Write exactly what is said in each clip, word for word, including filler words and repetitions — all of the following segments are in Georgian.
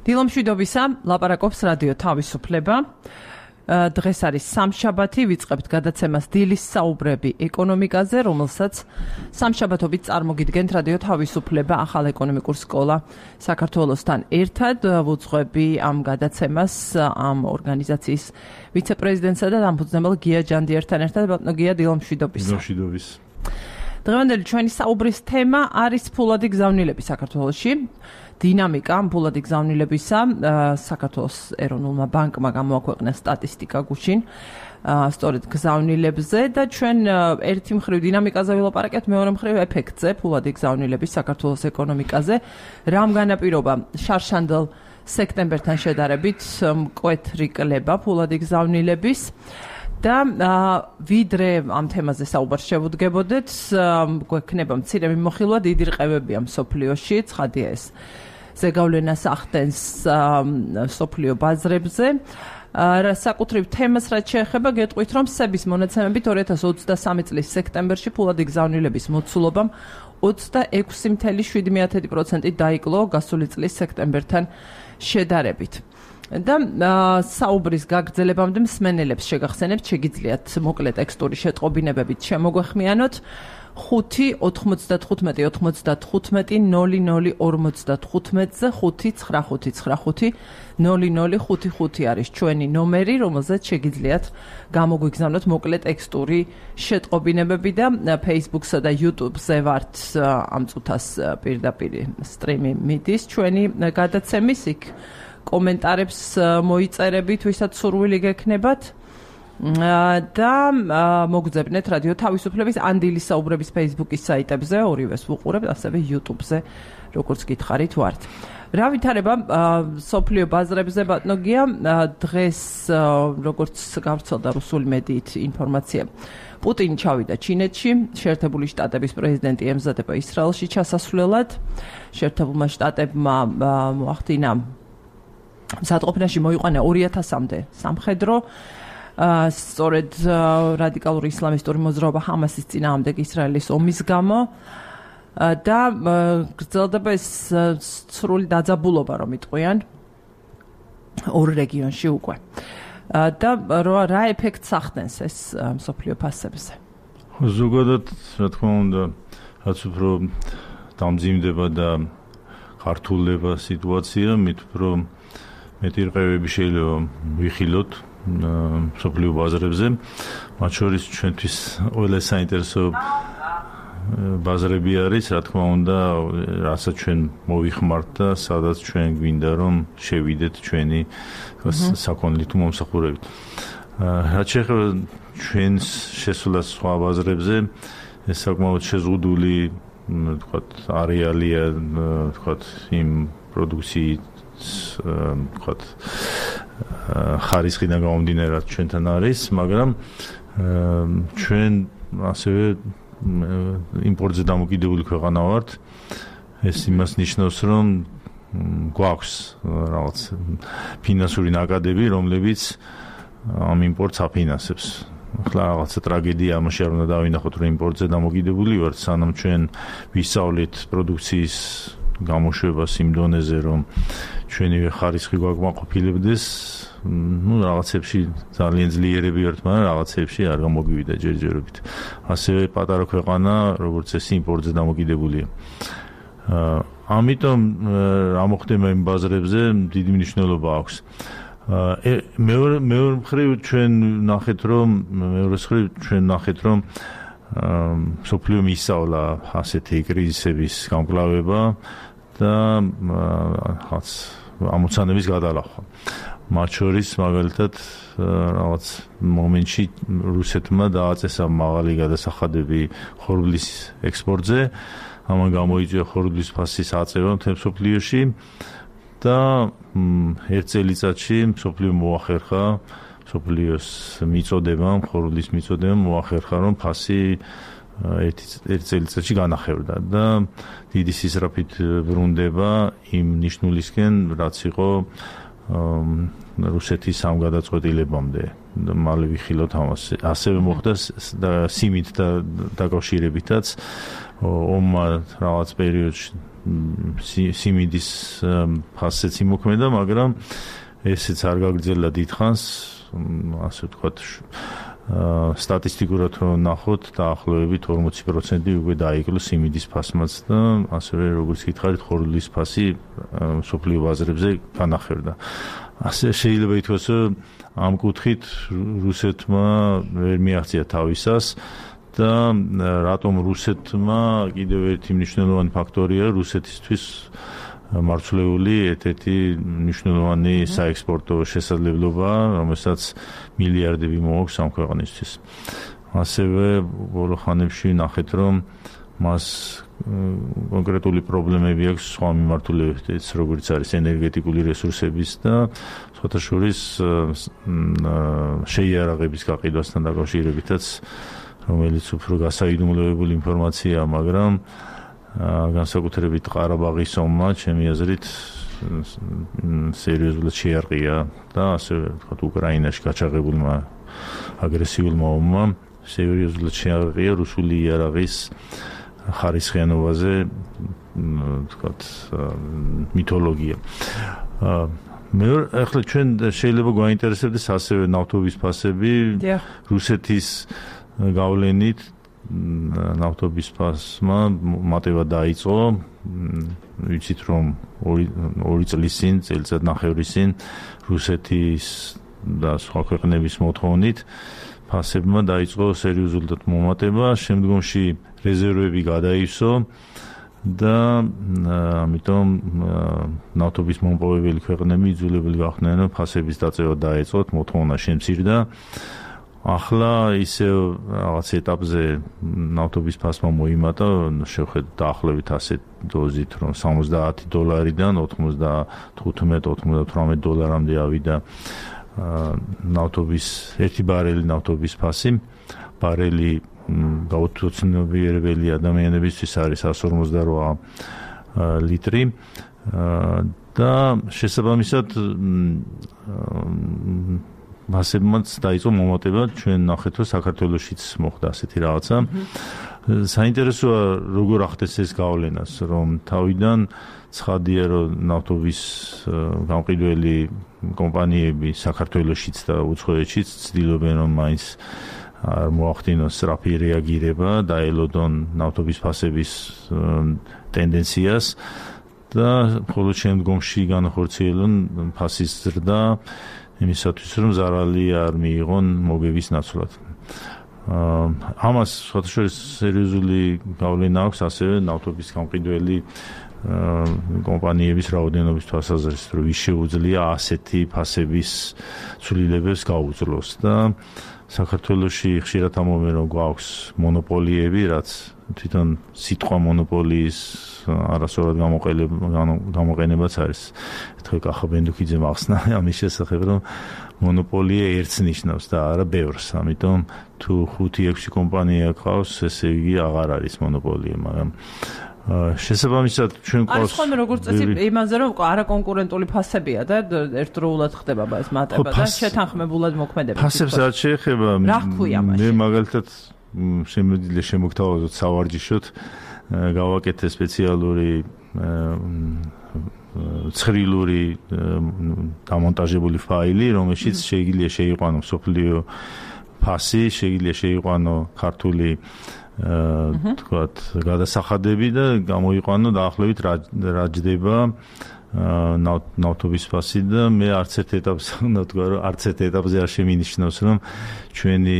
დილომშვიდობისა, ლაპარაკობს რადიო თავისუფლება. დღეს არის სამშაბათი, ვიწყებთ გადაცემას დილის საუბრები ეკონომიკაზე, რომელსაც სამშაბათობით წარმოგიდგენთ რადიო თავისუფლება ახალ ეკონომიკურ სკოლა საქართველოსთან ერთად. ვუძღვები ამ გადაცემას ამ ორგანიზაციის ვიცე-პრეზიდენტსა და დამფუძნებელ გია ჯანდიერთან ერთად. ბატონო გია, დილომშვიდობისა. დილომშვიდობის. დღევანდელი ჩვენი საუბრის თემა არის ფულადი გზავნილები საქართველოში. დინამიკა ფულადი გზავნილებისა საქართველოს ეროვნულმა ბანკმა გამოაქვეყნა სტატისტიკა გუშინ სწორედ გზავნილებზე და ჩვენ ერთი მხრივ დინამიკაზე ვილაპარაკეთ, მეორე მხრივ ეფექტზე ფულადი გზავნილების საქართველოს ეკონომიკაზე. რამ განაპირობა შარშანდელ სექტემბერთან შედარებით მკვეთრი კლება ფულადი გზავნილების და ვიდრე ამ თემაზე საუბარს შევუდგებოდეთ, გვექნება მცირე მიმოხილვა, დიდი რყევებია მსოფლიოში, ცხადია ეს ზეგავლენას ახდენს მსოფლიო ბაზრებზე. საკუთრივ თემას რაც შეეხება, გეტყვით, რომ სების მონაცემებით ორი ათას ოცდასამი წლის სექტემბერში ფულადი გზავნილების მოცულობამ ოცდაექვსი целых შვიდი დесятых პროცენტი დაიკლო გასული წლის სექტემბერთან შედარებით. და საუბრის გაგრძელებამდე მსმენელებს შეგახსენებთ, შეგიძლიათ მოკლე ტექსტური შეტყობინებებით შემოგვეხმიანოთ ხუთი ოთხმოცდათხუთმეტი ოცდათხუთმეტი ნული ნული ორმოცდათხუთმეტზე ხუთი ცხრა ხუთი ცხრა ხუთი ნული ნული ხუთი ხუთი არის ჩვენი ნომერი, რომელზეც შეგიძლიათ გამოგვიგზავნოთ მოკლე ტექსტური შეტყობინებები და Facebook-სა და YouTube-ზე ვართ ამ წუთას პირდაპირ სტრიმი მიდის ჩვენი გადაცემის, იქ კომენტარებს მოიწერებით, ვისაც სურვილი გექნებათ და მოგძებნეთ რადიო თავისუფლების ან დილის საუბრების Facebook-ის საიტებზე, ორივეს ვუყურებთ, ასევე YouTube-ზე, როგორც გითხარით ვართ. რა ვითარება სოფლიო ბაზრებზე, ბატონო გია, დღეს როგორც გავრცელდა რუსული მედიით ინფორმაცია, პუტინი ჩავიდა ჩინეთში, შეერთებული შტატების პრეზიდენტი ემზადება ისრაელში ჩასასვლელად, შეერთებულმა შტატებმა მოახდინა მზადყოფნაში მოიყვანა ორი ათასამდე სამხედრო, სწორედ რადიკალური ისლამისტური მოძრაობა ჰამასის წინააღმდეგ ისრაელის ომის გამო და გრძელდება ეს სრული დაძაბულობა, რომ იტყვიან ორ რეგიონში უკვე. და რა ეფექტს ახდენს ეს მსოფლიო ფასებზე? ზოგადად, რა თქმა უნდა, რაც უფრო დამძიმდება და ქართულდება სიტუაცია, მით უფრო მეტი რყევები შეიძლება ვიხილოთ მსოფლიო ბაზრებზე, მათ შორის ჩვენთვის ყველა საინტერესო ბაზრები არის, რა თქმა უნდა, რასაც ჩვენ მოვიხმართ და სადაც ჩვენ გვინდა რომ შევიდეთ ჩვენი საქონლით მომსახურებით. რაც შეეხება ჩვენს შესვლას სხვა ბაზრებზე, ეს საკმაოდ შეზღუდული, ვთქვათ, არეალია, ვთქვათ, იმ პროდუქციის ვთქვათ, ხარისხიდან გამომდინარე ჩვენთან არის, მაგრამ ჩვენ ასევე იმპორტზე დამოკიდებული ქვეყანა ვართ. ეს იმას ნიშნავს, რომ გვაქვს რაღაც ფინანსური ნაკადები, რომლებიც ამ იმპორტს აფინანსებს. ახლა რაღაცა ტრაგედია ამაში არ უნდა დავინახოთ, რომ იმპორტზე დამოკიდებული ვართ, სანამ ჩვენ ვისწავლით პროდუქციის გამოშვებას იმ დონეზე, რომ ჩვენივე ხარისხი გვაკმაყოფილებდეს, ну, რაღაცებში ძალიან ძლიერები ვართ, მაგრამ რაღაცებში არ გამოგივიდა ჯერჯერობით. ასევე პატარა ქვეყანა, როგორც ეს იმპორტზე დამოკიდებულია. ამიტომ რა მოხდება იმ ბაზრებზე, დიდი მნიშვნელობა აქვს. მეორე მეორე მხრივ ჩვენ ნახეთ, რომ მეორე მხრივ ჩვენ ნახეთ, რომ მსოფლიო მისავლა ასეთი კრიზისების გამკლავება და რაღაც ამოცანების გადალახვა. მათ შორის მაგალითად რაღაც მომენტში რუსეთმა დააწესა მაღალი გადასახადები ხორბლის ექსპორტზე, ამან გამოიწვია ხორბლის ფასის აწევა მთელ მსოფლიოში და ერთ წელიწადში მსოფლიო მოახერხა მსოფლიოს მიწოდებამ, ხორბლის მიწოდებამ მოახერხა, რომ ფასი ერთ წელიწადში განახევდა და დიდი სისწრაფით ბრუნდება იმ ნიშნულისკენ, რაც იყო რუსეთის სამგადაწყვეტილებამდე მალე ვიხილოთ ამას. ასევე მოხდა სიმით დაკავშირებითაც ომმა რაღაც პერიოდში სიმიდის ფასეც იმოქმედა, მაგრამ ესეც არ გაგრძელდა დიდხანს, ასე ვთქვათ, სტატისტიკურად რომ ნახოთ, დაახლოებით ორმოცი პროცენტი უკვე დაიკლო სიმიდის ფასმაც და ასევე როგორც გითხარით, ხორბლის ფასი მსოფლიო ბაზრებზე განახერდა. ასე შეიძლება ითქვას, რომ ამ კუთხით რუსეთმა ვერ მიაღწია თავისას და რატომ რუსეთმა კიდევ ერთი მნიშვნელოვანი ფაქტორია რუსეთისთვის მარცვლეული ერთ-ერთი მნიშვნელოვანი საექსპორტო შესაძლებლობა, რომელსაც მილიარდები მოაქვს ამ ქვეყნისთვის. ასევე ბოლო ხანებში ნახეთ, რომ მას კონკრეტული პრობლემები აქვს სხვა მიმართულებებით, როგორც არის ენერგეტიკული რესურსების და სხვათა შორის შეიარაღების გაყიდვასთან დაკავშირებითაც, რომელიც უფრო გასაიდუმლოებული ინფორმაციაა, მაგრამ განსაკუთრებით ყარაბაღის ომმა, ჩემი აზრით, სერიოზულად შეარყია და ასე ვთქვათ, უკრაინაში გაჩაღებულმა აგრესიულმა ომმა სერიოზულად შეარყია რუსული იარაღის ხარისხიანობაზე, ვთქვათ, მითოლოგია. მე ახლა ჩვენ შეიძლება გვაინტერესებდეს ასევე ნავთობის ფასები, რუსეთის გავლენით ნავთობის ფასმა მატება დაიწყო, ვიცით რომ ორი წლის წინ, წელიწად ნახევრის წინ რუსეთის და სხვა ქვეყნების მოთხოვნით ფასებმა დაიწყო სერიოზულად მომატება, შემდგომში რეზერვები გადაივსო და ამიტომ ნავთობის მომპოვებელი ქვეყნები იძულებული გახდნენ, რომ ფასების დაწევა დაეწყოთ, მოთხოვნა შემცირდა. ახლა ისე რაღაც ეტაპზე ნავთობის ფასმა მოიმატა, შევხედოთ დაახლოებით ასეთ დოზით, რომ სამოცდაათი დოლარიდან ოთხმოცდათხუთმეტ ოცდათვრამეტ დოლარამდე ავიდა ნავთობის ერთი ბარელი ნავთობის ფასი. ბარელი გაუცნობიერებელი ადამიანებისთვის არის εκατს ორმოცდარვა ლიტრი და შესაბამისად მასებმაც დაიწყო მომატება, ჩვენ ნახეთ, რომ საქართველოშიც მოხდა ასეთი რაღაცა. საინტერესოა როგორ ახდენს ეს გავლენას, რომ თავიდან ცხადია, რომ ნავთობის გამყიდველი კომპანიები საქართველოშიც და უცხოეთშიც ცდილობენ, რომ მაინც არ მოახდინოს სწრაფი რეაგირება, დაელოდონ ნავთობის ფასების ტენდენციას და მხოლოდ შემდგომში განახორციელონ ფასის ზრდა იმისათვის, რომ ზარალი არ მიიღონ მოგების ნაცვლად. ამას სხვათა შორის სერიოზული გავლენა აქვს ასევე ნავთობის გამყიდველი კომპანიების რაოდენობის თვალსაზრისით, რომ ვის შეუძლია ასეთი ფასების ცვლილებებს გაუძლოს და საქართველოში ხშირად ამბობენ, რომ გვაქვს მონოპოლიები, რაც თვითონ სიტყვა მონოპოლიის არასწორად გამოყენებაც არის. ერთხელ კახა ბენდუქიძემ ახსნა ამის შესახებ, რომ მონოპოლია ერთს ნიშნავს და არა ბევრს. ამიტომ თუ ხუთი ექვსი კომპანია ყავს, ესე იგი აღარ არის მონოპოლია, მაგრამ შესაბამისად ჩვენ ყავს. არის ხოლმე როგორც წესი იმაზე, რომ არაკონკურენტული ფასებია და ერთდროულად ხდება ეს მატება და შეთანხმებულად მოქმედება. ფასებს რაც შეეხება, მე მაგალითად შემიძლია შემოგთავაზოთ სავარჯიშოდ გავაკეთე სპეციალური ცხრილური დამონტაჟებული ფაილი, რომელშიც შეიძლება შეიყვანო მსოფლიო ფასი, შეიძლება შეიყვანო ქართული თქვათ გადასახადები და გამოიყვანო დაახლოებით რა ჯდება ნავთობის ფასი და მე არც ერთ ეტაპზე უნდა ვთქვა, რომ არც ერთ ეტაპზე არ შემინიშნავს, რომ ჩვენი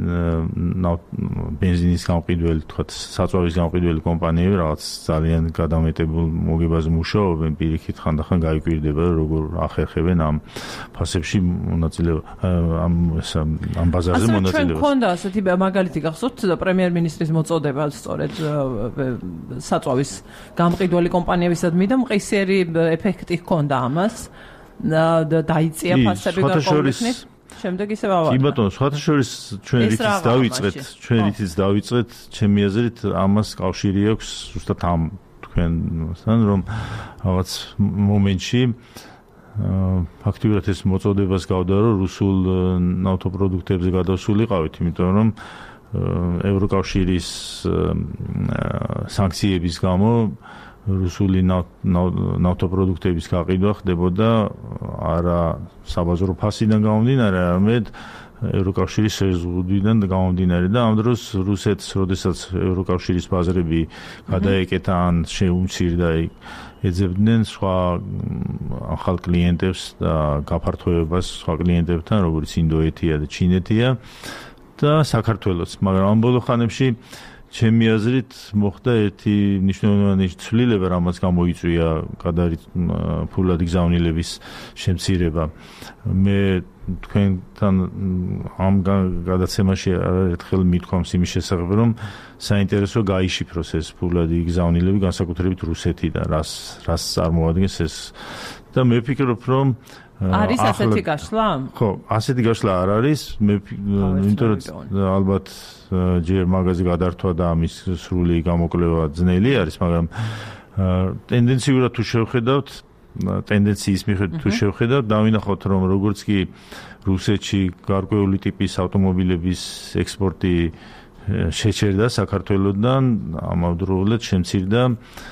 ბენზინის გამყიდველი, თქვათ საწვავის გამყიდველი კომპანიები რაღაც ძალიან გადამეტებულ მოგებაზე მუშაობენ, პირიქით ხანდახან გაიკვირდება, როგორ ახერხებენ ამ ფასებში მონაწილეობას, ამ ამ ბაზარზე მონაწილეობას. ჩვენ გქონდა ასეთი მაგალითი გახსოვთ პრემიერ-მინისტრის მოწოდება სწორედ საწვავის გამყიდველი კომპანიებისადმი და მყისიერი ეფექტი ჰქონდა ამას და დაიწია ფასები გარკვეულწნით. შემდეგ ისევ ავარ. კი ბატონო, სხვათა შორის ჩვენ რითიც დავიწყეთ, ჩვენ რითიც დავიწყეთ, ჩემი აზრით ამას კავშირი აქვს ზუსტად ამ თქვენთან, რომ რაღაც მომენტში ფაქტიურად ეს მოწოდებას გავდა, რომ რუსულ ნავთობპროდუქტებზე გადავსულიყავით, იმიტომ რომ ევროკავშირის სანქციების გამო რუსული ნავთობპროდუქტების გაყიდვა ხდებოდა არა საბაზრო ფასიდან გამომდინარე, არამედ ევროკავშირის შეზღუდვიდან გამომდინარე და ამ დროს რუსეთს, როდესაც ევროკავშირის ბაზრები გადაეკეთა ან შეუმცირდა, ეძებდნენ სხვა ახალ კლიენტებს და გაფართოებას სხვა კლიენტებთან, როგორც ინდოეთია და ჩინეთია და საქართველოც, მაგრამ ამ ბოლო ხანებში ჩემი აზრით მოხდა ერთი მნიშვნელოვანი ცვლილება, რამაც გამოიწვია გადარით ფულადი გზავნილების შემცირება. მე თქვენთან ამ გადაცემაში არაერთხელ მithქვამს იმის შესახებ, რომ საინტერესო გაიშიფროს ეს ფულადი გზავნილები, განსაკუთრებით რუსეთიდან, რას რას წარმოადგენს ეს და მე ვფიქრობ, რომ არის ასეთი გაშლა? ხო, ასეთი გაშლა არ არის. მე იმიტომ რომ ალბათ ჯერ მაგაზე გადართვა და ამის სრული გამოკვლევა ძნელი არის, მაგრამ ტენდენციურად თუ შევხედავთ, ტენდენციის მიხედვით თუ შევხედავთ, დავინახავთ, რომ როგორც კი რუსეთში გარკვეული ტიპის ავტომობილების ექსპორტი შეჩერდა საქართველოსდან, ამავდროულად შემცირდა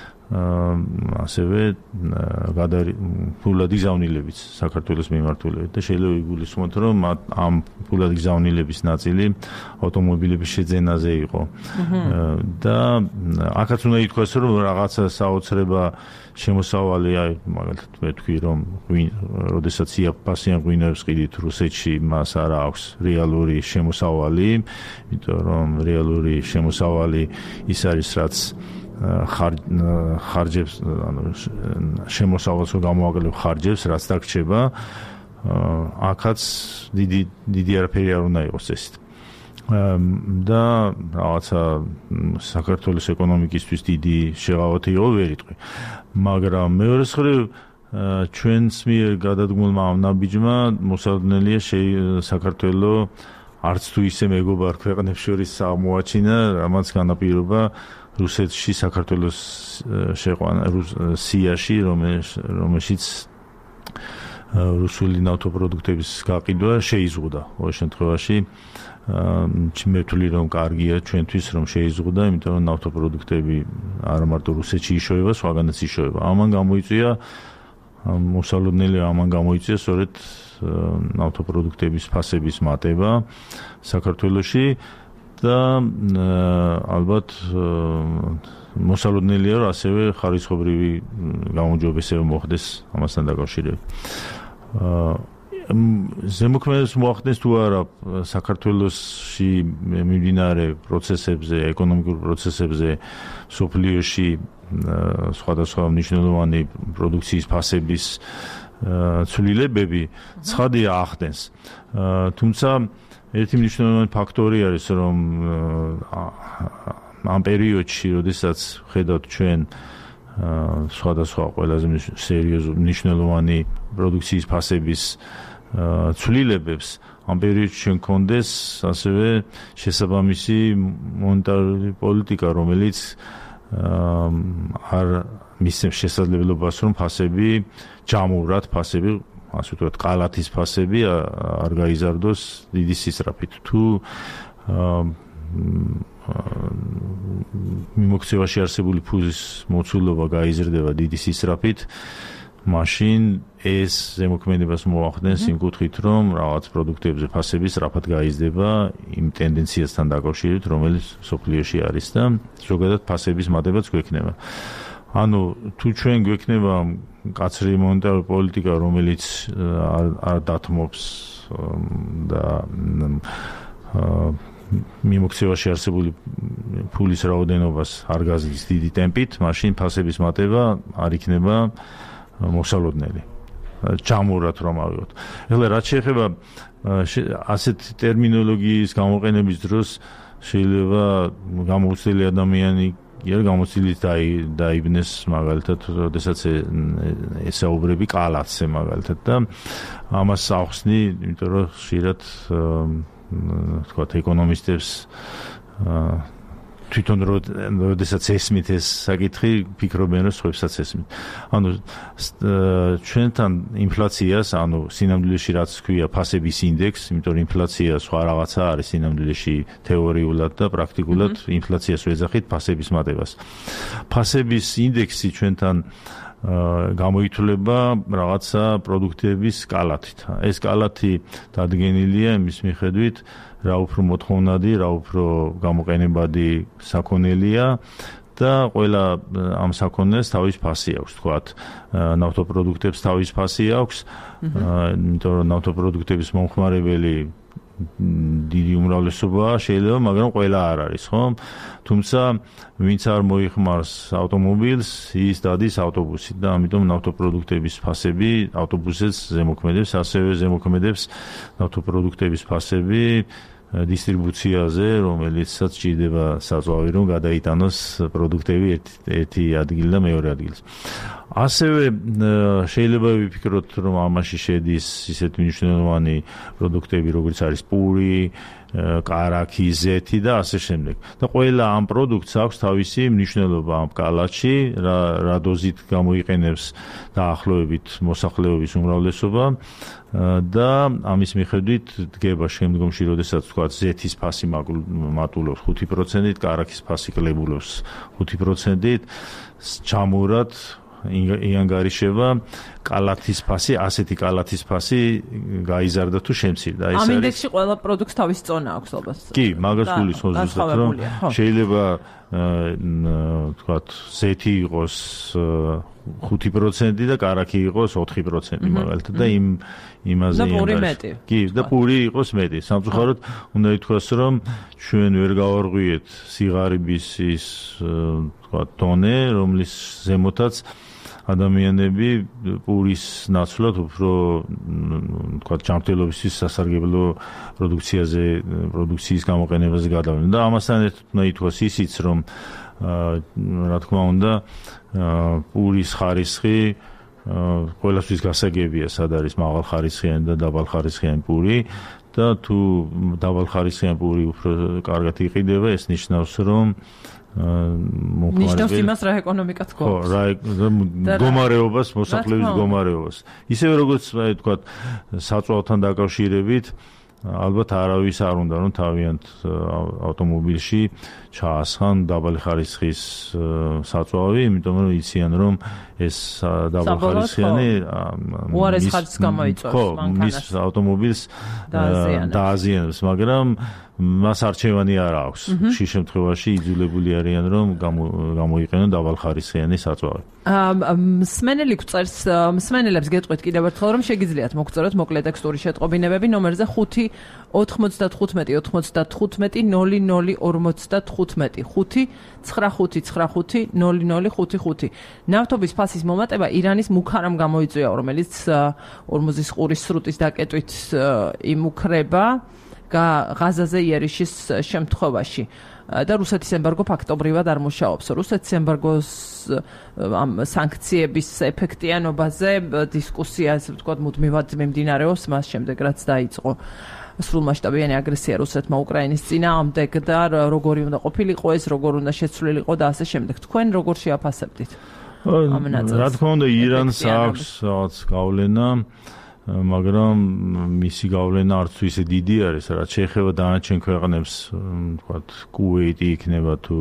ასევე ფულადი გზავნილებიც საქართველოს მიმართულებით და შეიძლება იგულისხმოთ, რომ ამ ფულადი გზავნილების ნაწილი ავტომობილების შეძენაზე იყო და აქაც უნდა ითქვას, რომ რაღაცა საოცრება შემოსავალი, აი მაგალითად მე თქვი, რომ როდესაც იაფფასიან ღვინოებს ყიდით რუსეთში, მას არ აქვს რეალური შემოსავალი, იმიტომ რომ რეალური შემოსავალი ის არის, რაც ხარჯებს, ანუ შემოსავალს გამოაკლებ ხარჯებს, რაც დაგრჩება, აქაც დიდი დიდი არაფერი არ უნდა იყოს ეს. და რაღაცა საქართველოს ეკონომიკისთვის დიდი შეღავათი იყო, ვერ იტყვი. მაგრამ მეორე მხრივ ჩვენს მიერ გადადგმულმა ამ ნაბიჯმა მოსალოდნელია საქართველოს არც თუ ისე მეგობარ ქვეყნებს შორის აღმოაჩინა, რამაც განაპირობა რუსეთში საქართველოს შეყვანა სიაში, რომელშიც რუსული ნავთობპროდუქტების გაყიდვა შეიზღუდა. ყოველ შემთხვევაში მე ვთვლი, რომ კარგია ჩვენთვის, რომ შეიზღუდა, იმიტომ რომ ნავთობპროდუქტები არა მარტო რუსეთში იშოვება, სხვაგანაც იშოვება. ამან გამოიწვია მოსალოდნელია, ამან გამოიწვია სწორედ ნავთობპროდუქტების ფასების მატება საქართველოში და ალბათ მოსალოდნელია, რომ ასევე ხარისხობრივი გამოძიებისება მოხდეს ამასთან დაკავშირებით. ზემოქმედებას მოახდენს თუ არა საქართველოში მიმდინარე პროცესებზე, ეკონომიკურ პროცესებზე, სოფლიოში სხვადასხვა მნიშვნელოვანი პროდუქციის ფასების ცვლილებები ცხადია ახდენს. თუმცა ერთი მნიშვნელოვანი ფაქტორი არის, რომ ამ პერიოდში, როდესაც ხედავთ ჩვენ სხვადასხვა ყველაზე სერიოზული მნიშვნელოვანი პროდუქციის ფასების ცვლილებებს, ამ პერიოდში ჩვენ გქონდეს ასევე შესაბამისი მონეტარული პოლიტიკა, რომელიც არ მისცემს შესაძლებლობას, რომ ფასები ჯამურად, ფასები ასე ვთქვათ, ყალათის ფასები არ გაიზარდოს დიდი სისწრაფით. თუ მიმოქცევაში არსებული ფულის მოცულობა გაიზრდება დიდი სისწრაფით, მაშინ ეს ზემოქმედებას მოახდენს იმ კუთხით, რომ რაღაც პროდუქტებზე ფასები სწრაფად გაიზრდება იმ ტენდენციასთან დაკავშირებით, რომელიც სოფლიოში არის და ზოგადად ფასების მატებაც გვექნება. ანუ თუ ჩვენ გვექნება კაცრი მონეტარული პოლიტიკა, რომელიც არ დათმობს და მიმოქცევაში არსებული ფულის რაოდენობას არ გაზრდის დიდი ტემპით, მაშინ ფასების მატება არ იქნება მოსალოდნელი. ჯამურად რომ ავიღოთ. ეხლა რაც შეეხება ასეთ ტერმინოლოგიის გამოყენების დროს შეიძლება გამოუცდელი ადამიანი იერ გამოცდილით დაიბნეს მაგალითად, როდესაც ესაუბრები ყალათზე მაგალითად და ამას ახსნი, იმიტომ რომ ხშირად თქვათ ეკონომისტებს თვითონ როდესაც ესმით ეს საკითხი, ფიქრობენ რომ სხვებსაც ესმით. ანუ ჩვენთან ინფლაციას, ანუ სინამდვილეში რაც ქვია ფასების ინდექსი, იმიტომ რომ ინფლაცია სხვა რაღაცა არის სინამდვილეში თეორიულად და პრაქტიკულად ინფლაციას ვეძახით ფასების მატებას. ფასების ინდექსი ჩვენთან გამოითვლება რაღაცა პროდუქტების სკალათით. ეს სკალათი დადგენილია იმის მიხედვით, რა უფრო მოთხოვნადი, რა უფრო გამოყენებადი საქონელია და ყველა ამ საქონელს თავის ფასი აქვს, თქვათ, ნავთობპროდუქტებს თავის ფასი აქვს, იმიტომ რომ ნავთობპროდუქტების მომხმარებელი დიდი უმრავლესობაა შეიძლება, მაგრამ ყველა არ არის, ხო? თუმცა ვინც არ მოიხმარს ავტომობილს, ის დადის ავტობუსით და ამიტომ ნავთობპროდუქტების ფასები ავტობუსებს ზემოქმედებს, ასევე ზემოქმედებს ნავთობპროდუქტების ფასები დისტრიბუციაზე, რომელიცაც ჭირდება საწვავი, რომ გადაიტანოს პროდუქტები ერთი ადგილ და მეორე ადგილს. ასევე შეიძლება ვიფიქროთ, რომ ამაში შედის ისეთი მნიშვნელოვანი პროდუქტები, როგორც არის პური, კარაქი, ზეთი და ასე შემდეგ. და ყველა ამ პროდუქტს აქვს თავისი მნიშვნელობა ამ სკალაში, რა რა დოზით გამოიყენებს დაახლოებით მოსახლეობის უმრავლესობა და ამის მიხედვით დგება შემდგომში, როდესაც თქვა ზეთის ფასი მატულობს ხუთი პროცენტით, კარაქის ფასი კლებულობს ხუთი პროცენტით, ჩამურად იანგარიშება კალათის ფასი, ასეთი კალათის ფასი გაიზარდა თუ შემცირდა. ამ ინდექსში ყველა პროდუქტს თავისი წონა აქვს ალბათ. კი, მაგას გულისხმობს ზუსტად, რომ შეიძლება თქვათ ზეთი იყოს ხუთი პროცენტი და კარაქი იყოს ოთხი პროცენტი მაგალითად და იმ იმაზე იმაში. კი, და პური იყოს მეტი. სამწუხაროდ უნდა ითქვას, რომ ჩვენ ვერ გავარღვიეთ სიღარიბის ის თქვათ ტონე, რომლის ზემოთაც ადამიანები პურის ნაცვლად უფრო თქვათ ჯანმრთელობისთვის სასარგებლო პროდუქციაზე, პროდუქციის გამოყენებაზე გადავიდნენ. და ამასთან ერთად უნდა ითქვას ისიც, რომ რა თქმა უნდა პურის ხარისხი ყველასთვის გასაგებია, სად არის მაღალხარისხიანი და დაბალხარისხიანი პური და თუ დაბალხარისხიანი პური უფრო კარგად იყიდება, ეს ნიშნავს, რომ ნიშნავს იმას, რა ეკონომიკაც გვაქვს. ხო, რა მდგომარეობას, მოსახლეობის მდგომარეობას. ისევე როგორც ვთქვათ, საწვავთან დაკავშირებით ალბათ არავის არ უნდა რომ თავიანთ ავტომობილში ჩაასხან დაბალი ხარისხის საწვავი, იმიტომ რომ იციან რომ ეს დაბალხარისხიანი უარეს ხარისხს გამოიწვევს მანქანას. მის ავტომობილს დააზიანებს, მაგრამ მას არჩევანი არ აქვს. ხშირ შემთხვევაში იძულებული არიან რომ გამოიყენონ დაბალხარისხიანი საწვავი. მსმენელი გვწერს, მსმენელებს გეტყვით კიდევ ერთხელ რომ შეგიძლიათ მოგწეროთ მოკლე ტექსტური შეტყობინებები ნომერზე ხუთი ოთხმოცდათხუთმეტი ოთხმოცდათხუთმეტი ნოლი ნოლი ორმოცდათხუთმეტი ხუთი ცხრა ხუთი ცხრა ხუთი ნოლი ნოლი ხუთი ხუთი. ნავთობის ფასის მომატება ირანის მუქარამ გამოიწვია, რომელიც ორმოზის ყურის სრუტის დაკეტვით იმუქრება ღაზაზე იერიშის შემთხვევაში. და რუსეთის ემბარგო ფაქტობრივად არ მუშაობს. რუსეთის ემბარგოს ამ სანქციების ეფექტიანობაზე დისკუსია, ასე ვთქვათ, მუდმივად მიმდინარეობს მას შემდეგ, რაც დაიწყო სრულმასშტაბიანი აგრესია რუსეთმა უკრაინის წინააღმდეგ და როგორი უნდა ყოფილიყო ეს, როგორ უნდა შეცვლილიყო და ასე შემდეგ. თქვენ როგორ შეაფასებდით? რა თქმა უნდა, ირანს აქვს რაღაც გავლენა, მაგრამ მისი გავლენა არც ისე დიდი არის, რაც შეეხება დანარჩენ ქვეყნებს, თქვათ, კუვეიტი იქნება თუ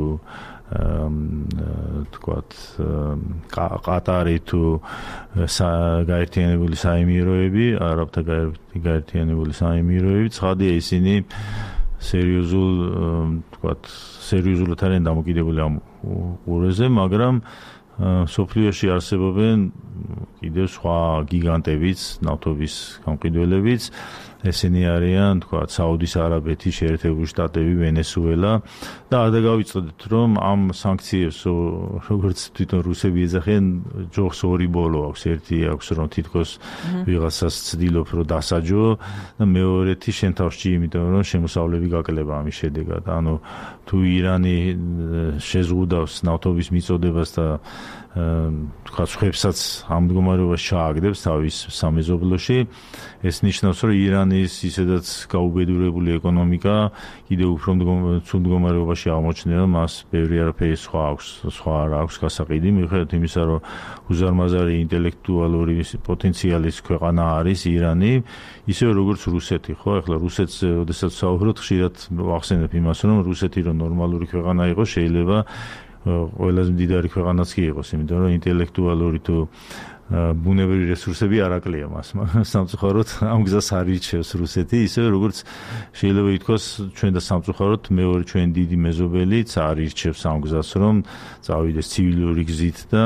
თქვათ, ყატარი თუ გაერთიანებული საემიროები, არაბთა გაერთიანებული საემიროები, ცხადია ისინი სერიოზულ, თქვათ, სერიოზულად არიან დამოკიდებული ამ ყურეზე, მაგრამ სოფლიოში არსებობენ კიდევ სხვა გიგანტებიც, ნავთობის გამყიდველებიც, ესენი არიან, თქვათ, საუდის არაბეთი, შეერთებული შტატები, ვენესუელა და არ დაგავიწყდეთ, რომ ამ სანქციებს, როგორც თვითონ რუსები ეძახიან, ჯოხს ორი ბოლო აქვს, ერთი აქვს, რომ თითქოს ვიღაცას ცდილობ, რომ დასაჯო და მეორეთი შენ თავში, იმიტომ რომ შემოსავლები გაკლება ამის შედეგად. ანუ თუ ირანი შეზღუდავს ნავთობის მიწოდებას და თქვა ხვებსაც ამ მდგომარეობას ჩააგდებს თავის სამეზობლოში, ეს ნიშნავს, რომ ირანი ქვეყანის ისედაც გაუბედურებული ეკონომიკა კიდევ უფრო ცუდ მდგომარეობაში აღმოჩნდება, მას ბევრი არაფერი სხვა აქვს, სხვა არ აქვს გასაყიდი, მიუხედავად იმისა, რომ უზარმაზარი ინტელექტუალური პოტენციალის ქვეყანა არის ირანი, ისევე როგორც რუსეთი, ხო? ახლა რუსეთს, როდესაც ვსაუბრობთ, ხშირად ვახსენებ იმას, რომ რუსეთი რომ ნორმალური ქვეყანა იყოს, შეიძლება ყველაზე მდიდარი ქვეყანაც კი იყოს, იმიტომ რომ ინტელექტუალური თუ ბუნებრივი რესურსები არ აკლია მას. სამწუხაროდ ამ გზას არ ირჩევს რუსეთი, ისევე როგორც შეიძლება ითქვას ჩვენ და სამწუხაროდ მეორე ჩვენ დიდი მეზობელიც არ ირჩევს ამ გზას, რომ წავიდეს ცივილური გზით და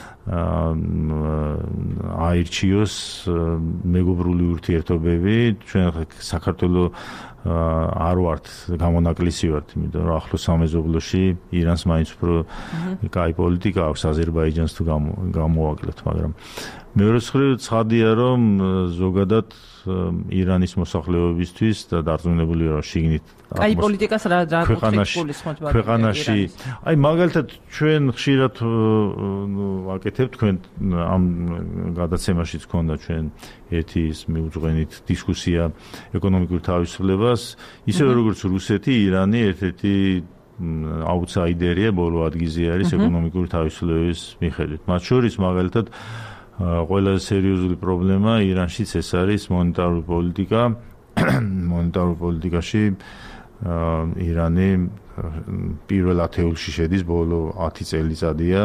აირჩიოს მეგობრული ურთიერთობები. ჩვენ საქართველოს არ ვართ გამონაკლისი ვართ, იმიტომ რომ ახლოს სამეზობლოში ირანს მაინც უფრო კაი პოლიტიკა აქვს აზერბაიჯანს თუ გამოვაკლოთ, მაგრამ მეორე მხრივ ცხადია, რომ ზოგადად ირანის მოსახლეობისთვის და დარწმუნებული ვარ შიგნით კაი პოლიტიკას რა რა ქვეყანაში ქვეყანაში აი მაგალითად ჩვენ ხშირად ვაკეთებთ თქვენ ამ გადაცემაშიც ქონდა ჩვენ ერთი ის მიუძღვენით დისკუსია ეკონომიკურ თავისუფლებას, ისევე როგორც რუსეთი, ირანი ერთ-ერთი აუთსაიდერია, ბოლო ადგილზე არის ეკონომიკური თავისუფლების მიხედვით. მათ შორის მაგალითად ყველაზე სერიოზული პრობლემა ირანშიც ეს არის მონეტარული პოლიტიკა. მონეტარულ პოლიტიკაში ირანი პირველ ათეულში შედის, ბოლო ათი წელიწადია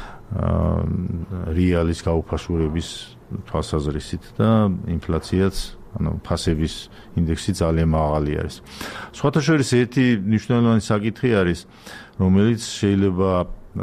რეალის გაუფასურების თვალსაზრისით და ინფლაციაც, ანუ ფასების ინდექსი ძალიან მაღალი არის. სხვათა შორის ერთი მნიშვნელოვანი საკითხი არის, რომელიც შეიძლება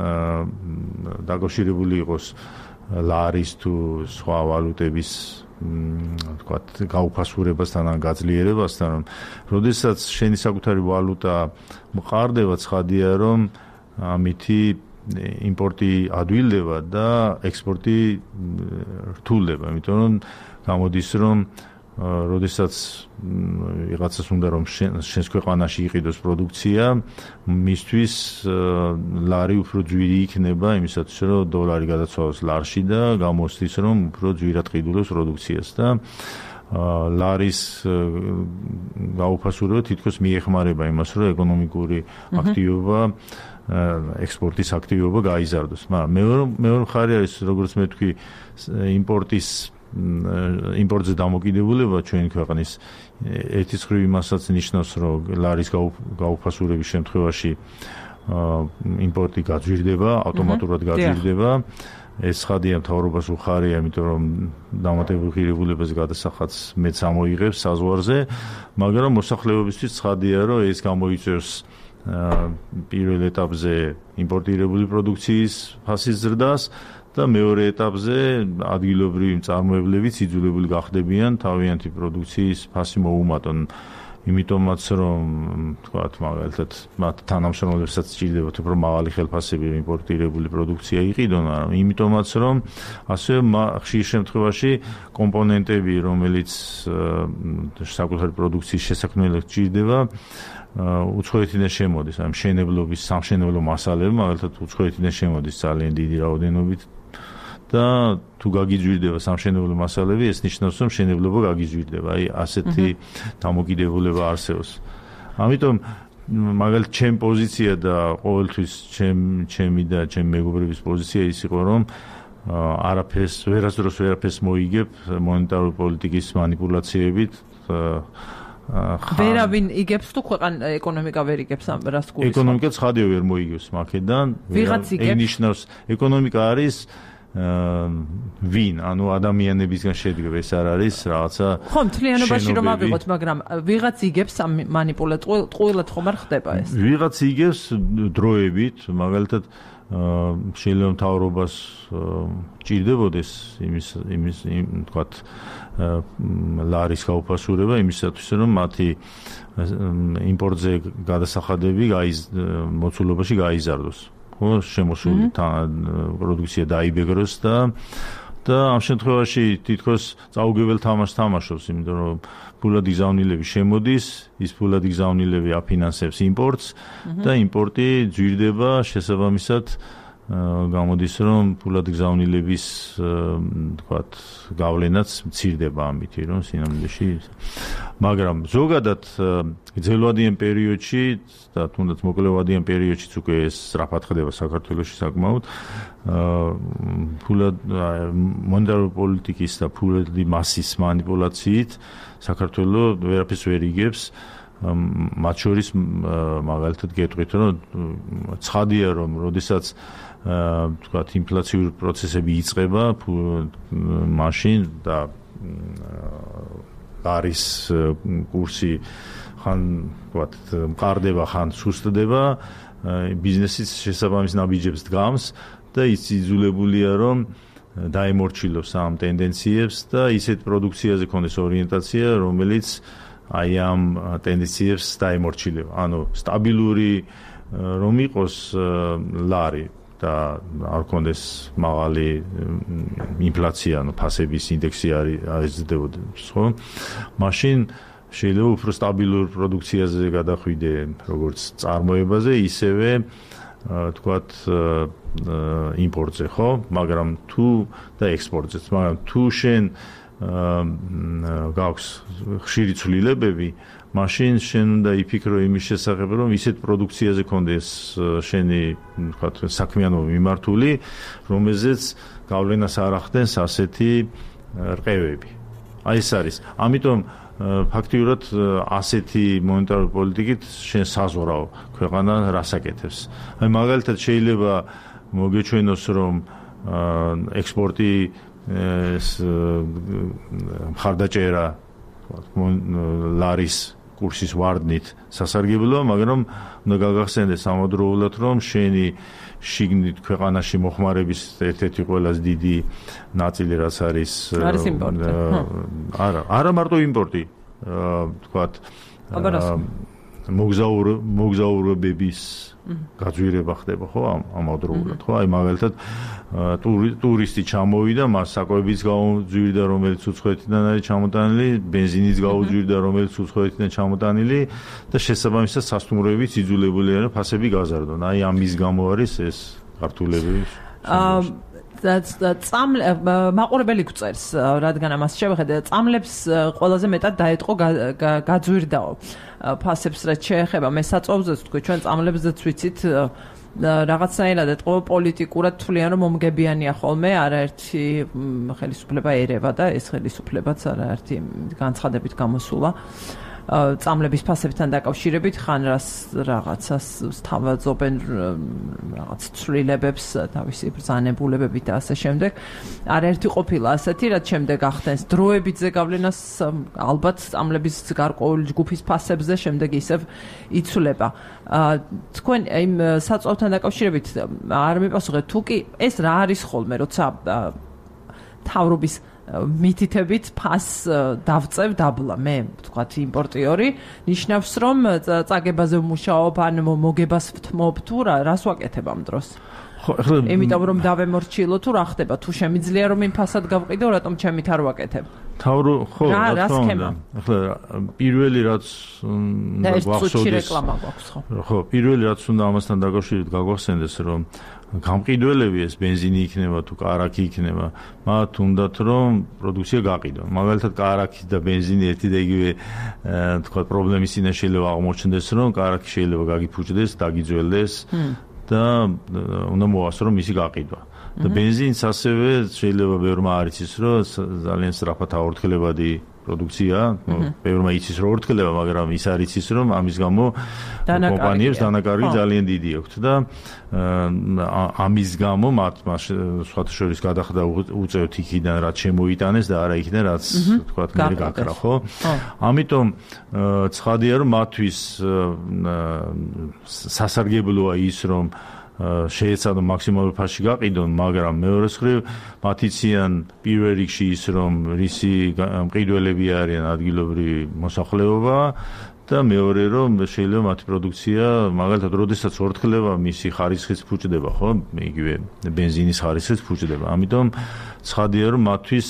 დაკავშირებული იყოს ლარის თუ სხვა ვალუტების თქვათ გაუფასურებასთან ან გაძლიერებასთან, რომ როდესაც შენი საკუთარი ვალუტა მყარდება, ცხადია, რომ ამითი იმპორტი ადვილდება და ექსპორტი რთულდება, იმიტომ რომ გამოდის, რომ როდესაც ვიღაცას უნდა რომ შენს ქვეყანაში იყიდოს პროდუქცია, მისთვის ლარი უფრო ძვირი იქნება იმისათვის, რომ დოლარი გადაცვალოს ლარში და გამოსდის, რომ უფრო ძვირად ყიდულობს პროდუქციას და ლარის გაუფასურება თითქოს მიეხმარება იმას, რომ ეკონომიკური აქტივობა ექსპორტის აქტივობა გაიზარდოს. მაგრამ მეორე მეორე მხარე არის, როგორც მე ვთქვი, იმპორტის იმპორტზე დამოკიდებულება ჩვენი ქვეყნის ერთი მხრივ იმასაც ნიშნავს, რომ ლარის გაუფასურების შემთხვევაში იმპორტი გაძვირდება, ავტომატურად გაძვირდება. ეს ხადია მთავრობას უხარია, იმიტომ რომ დამატებულ ღირებულებაზე გადასახადს მეც ამოიღებს საზღვარზე, მაგრამ მოსახლეობისთვის ხადია, რომ ეს გამოიწვევს პირველ ეტაპზე იმპორტირებული პროდუქციის ფასის ზრდას და მეორე ეტაპზე ადგილობრივი მწარმოებლები იძულებული გახდებიან თავიანთი პროდუქციის ფასი მოუმატონ. იმიტომაც რომ თქვათ მაგალითად მათ თანამშრომლებსაც სჭირდებათ უფრო მაღალი ხელფასები იმპორტირებული პროდუქცია იყიდონ, მაგრამ იმიტომაც რომ ასევე ხშირ შემთხვევაში კომპონენტები, რომელიც საკუთარი პროდუქციის შესაქმნელად სჭირდება, უცხოეთიდან შემოდის, ამ მშენებლობის, სამშენებლო მასალები, მაგალითად უცხოეთიდან შემოდის ძალიან დიდი რაოდენობით და თუ გაგიძვირდება სამშენებლო მასალები, ეს ნიშნავს, რომ მშენებლობა გაგიძვირდება. აი, ასეთი დამოკიდებულება არსებობს. ამიტომ მაგალითად ჩემი პოზიცია და ყოველთვის ჩემი და ჩემი მეგობრების პოზიცია ის იყო, რომ არაფერს, ვერასდროს ვერაფერს მოიგებ მონეტარული პოლიტიკის მანიპულაციებით. ვერავინ იგებს თუ ქვეყანა ეკონომიკა ვერ იგებს ამ რას გულისხმობ? ეკონომიკა ცხადია ვერ მოიგებს მაქედან. ვიღაც იგებს. ნიშნავს ეკონომიკა არის ვინ, ანუ ადამიანებისგან შედგება, ეს არ არის რაღაცა. ხო, მთლიანობაში რომ ავიღოთ, მაგრამ ვიღაც იგებს ამ მანიპულაციას, ყოველად ხომ არ ხდება ეს? ვიღაც იგებს დროებით, მაგალითად შეიძლება მთავრობას ჭირდებოდეს იმის იმის თქვათ ლარის გაუფასურება იმისათვის, რომ მათი იმპორტზე გადასახადები მოცულობაში გაიზარდოს. ხო, შემოსული პროდუქცია დაიბეგროს და და ამ შემთხვევაში თითქოს წაუგებელ თამაშს თამაშობს, იმიტომ რომ ფულადი გზავნილები შემოდის, ის ფულადი გზავნილები აფინანსებს იმპორტს და იმპორტი ძვირდება შესაბამისად გამოდის რომ ფულად გზავნილების თქვათ გავლენაც მცირდება ამით რომ სინამდვილეში მაგრამ ზოგადად გრძელვადიან პერიოდში და თუნდაც მოკლევადიან პერიოდშიც უკვე ეს სწრაფად ხდება საქართველოში საკმაოდ ფულად მონეტარული პოლიტიკის და ფულადი მასის манипуляციით საქართველოს ვერაფერს ვერ იგებს მათ შორის მაგალითად გეტყვით რომ ცხადია რომ როდესაც თქვათ ინფლაციური პროცესები იწყება მაშინ და არის კურსი ხან თქვათ მყარდება ხან სუსტდება ბიზნესის შესაბამის ნაბიჯებს დგამს და ის იძულებულია რომ დაემორჩილოს ამ ტენდენციებს და ისეთ პროდუქციაზე კონდეს ორიენტაცია რომელიც აი ამ ტენდენციებს დაემორჩილება ანუ სტაბილური რომ იყოს ლარი და არ კონდეს მაღალი ინფლაცია, ანუ ფასების ინდექსი არის ზრდებოდეს, ხო? მაშინ შეიძლება უფრო სტაბილურ პროდუქციაზე გადახვიდე, როგორც წარმოებაზე, ისევე თქვათ იმპორტზე, ხო? მაგრამ თუ და ექსპორტზეც, მაგრამ თუ შენ გაქვს ხშირი ცვლილებები მაშინ შენ უნდა იფიქრო იმის შესახებ, რომ ისეთ პროდუქციაზე კონდეს შენი, ვთქვათ, საქმიანობა მიმართული, რომელზეც გავლენას არ ახდენს ასეთი რყევები. აი ეს არის. ამიტომ ფაქტიურად ასეთი მონეტარული პოლიტიკით შენ საზღვაო ქვეყანა რას აკეთებს. აი მაგალითად შეიძლება მოგეჩვენოს, რომ ექსპორტი ეს მხარდაჭერა ლარის კურსის ვარდნით სასარგებლოა, მაგრამ უნდა გაგახსენდეს ამავდროულად, რომ შენი შიგნით ქვეყანაში მოხმარების ერთ-ერთი ყველაზე დიდი ნაწილი რაც არის არის იმპორტი. არა, არა მარტო იმპორტი, თქვათ მოგზაურ მოგზაურობების გაძვირება ხდება, ხო, ამავდროულად, ხო? აი მაგალითად ტურისტი ჩამოვიდა, მას საკვებიც გაუძვირდა, რომელიც უცხოეთიდან არის ჩამოტანილი, ბენზინიც გაუძვირდა, რომელიც უცხოეთიდან ჩამოტანილი და შესაბამისად სასტუმროებიც იძულებულია რომ ფასები გაზარდონ. აი ამის გამო არის ეს ქართულები. და წამლ მაყურებელი გვწერს, რადგან ამას შევხედე, წამლებს ყველაზე მეტად დაეტყო გაძვირდაო. ფასებს რაც შეეხება მე საწვავზეც თქვი, ჩვენ წამლებზეც ვიცით რაღაცნაირად ეტყო პოლიტიკურად თვლიან რომ მომგებიანია ხოლმე არაერთი ხელისუფლება ერევა და ეს ხელისუფლებაც არაერთი განცხადებით გამოსულა წამლების ფასებთან დაკავშირებით ხან რას რაღაცას თავაზობენ რაღაც ცვლილებებს თავისი ბრძანებულებებით და ასე შემდეგ არაერთი ყოფილა ასეთი რაც შემდეგ ახდენს დროებითზე გავლენას ალბათ წამლების გარკვეული ჯგუფის ფასებზე შემდეგ ისევ იცვლება თქვენ იმ საწვავთან დაკავშირებით არ მიპასუხეთ თუ კი ეს რა არის ხოლმე როცა თავრობის მითითებით ფას დავწევ დაბლა მე ვთქვათ იმპორტიორი ნიშნავს რომ წაგებაზე ვმუშაობ ან მოგებას ვთმობ თუ რას ვაკეთებ ამ დროს ხო ახლა იმიტომ რომ დავემორჩილო თუ რა ხდება თუ შემიძლია რომ იმ ფასად გავყიდო რატომ ჩემით არ ვაკეთებ თავრო ხო რა თქმა ახლა პირველი რაც გვახსოვდეს ხო პირველი რაც უნდა ამასთან დაკავშირებით გაგვახსენდეს რომ გამყიდველები ეს ბენზინი იქნება თუ კარაქი იქნება მათ უნდათ რომ პროდუქცია გაყიდონ მაგალითად კარაქი და ბენზინი ერთი და იგივე თქვა პრობლემის წინაშე შეიძლება აღმოჩნდეს რომ კარაქი შეიძლება გაგიფუჭდეს დაგიძველდეს და უნდა მოასწრო რომ ისი გაყიდვა და ბენზინიც ასევე შეიძლება ბევრმა არ იცის რომ ძალიან სწრაფად აორთქლებადი პროდუქცია, ბევრმა იცის რომ ორთქლება, მაგრამ ის არ იცის რომ ამის გამო კომპანიებს დანაკარგი ძალიან დიდი აქვთ და ამის გამო მათ სხვათა შორის გადახდა უწევთ იქიდან რაც შემოიტანეს და არა იქიდან რაც თქვათ მე გაქრა, ხო? ამიტომ ცხადია რომ მათთვის სასარგებლოა ის რომ შეეცადონ მაქსიმალურ ფასში გაყიდონ, მაგრამ მეორე მხრივ მათ იციან პირველ რიგში ის რომ რისი მყიდველები არიან ადგილობრივი მოსახლეობა და მეორე რომ შეიძლება მათი პროდუქცია მაგალითად როდესაც ორთქლება მისი ხარისხიც ფუჭდება, ხო? იგივე ბენზინის ხარისხიც ფუჭდება. ამიტომ ცხადია რომ მათთვის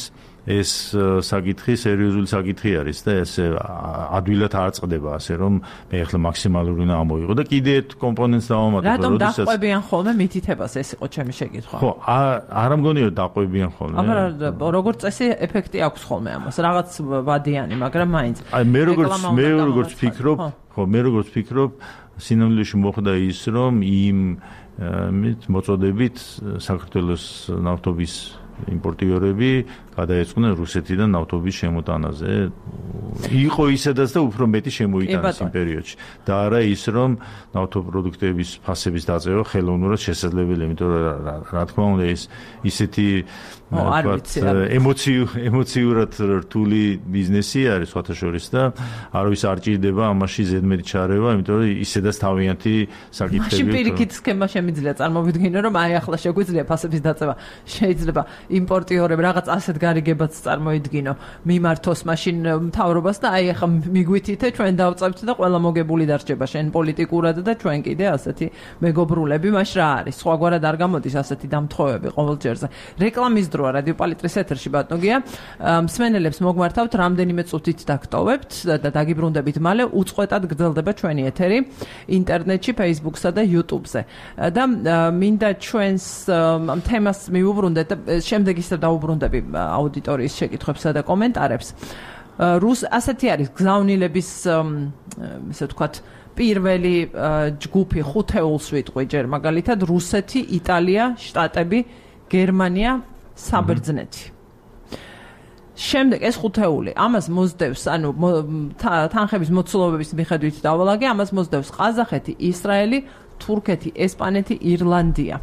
ეს საკითხი სერიოზული საკითხი არის და ეს ადვილად არ წყდება, ასე რომ მე ახლა მაქსიმალური უნდა ამოიღო და კიდე ერთ კომპონენტს დავამატებ, რატომ დაყვებიან ხოლმე მითითებას, ეს იყო ჩემი შეკითხვა. ხო, არ ამგონია დაყვებიან ხოლმე. აბა როგორც წესი ეფექტი აქვს ხოლმე ამას, რაღაც ვადიანი, მაგრამ მაინც. აი მე როგორც მე როგორც ფიქრობ, ხო, მე როგორც ფიქრობ, სინამდვილეში მოხდა ის, რომ იმ მოწოდებით საქართველოს ნავთობის იმპორტიორები გადაეწყნენ რუსეთიდან ნავთობის შემოტანაზე. იყო ისედაც და უფრო მეტი შემოიტანეს იმ პერიოდში. და არა ის, რომ ნავთობპროდუქტების ფასების დაწევა ხელოვნურად შესაძლებელია, იმიტომ რომ რა თქმა უნდა ეს ისეთი ემოციურ ემოციურად რთული ბიზნესი არის სხვათა შორის და არავის არ ჭირდება ამაში ზედმეტი ჩარევა, იმიტომ რომ ისედაც თავიანთი საკითხები. მაშინ პირიქით სქემა შემიძლია წარმოვიდგინო, რომ აი ახლა შეგვიძლია ფასების დაწევა, შეიძლება იმპორტიორები რაღაც ასეთ გარიგებაც წარმოიდგინო მიმართოს მაშინ მთავრობას და აი ახლა მიგვითითე ჩვენ დავწევთ და ყველა მოგებული დარჩება შენ პოლიტიკურად და ჩვენ კიდე ასეთი მეგობრულები მაშ რა არის სხვაგვარად არ გამოდის ასეთი დამთხოვები ყოველჯერზე რეკლამის დროა რადიო პალიტრის ეთერში ბატონგია მსმენელებს მოგმართავთ რამდენიმე წუთით დაგტოვებთ და დაგიბრუნდებით მალე უწყვეტად გრძელდება ჩვენი ეთერი ინტერნეტში Facebook-სა და YouTube-ზე და მინდა ჩვენს თემას მივუბრუნდეთ და შემდეგ ისევ დაუბრუნდები აუდიტორიის შეკითხვებსა და კომენტარებს. რუს ასეთი არის გზავნილების ესე ვთქვათ პირველი ჯგუფი ხუთეულს ვიტყვი ჯერ მაგალითად რუსეთი, იტალია, შტატები, გერმანია, საბერძნეთი. შემდეგ ეს ხუთეული ამას მოსდევს ანუ თანხების მოცულობების მიხედვით დავალაგე ამას მოსდევს ყაზახეთი, ისრაელი, თურქეთი, ესპანეთი, ირლანდია.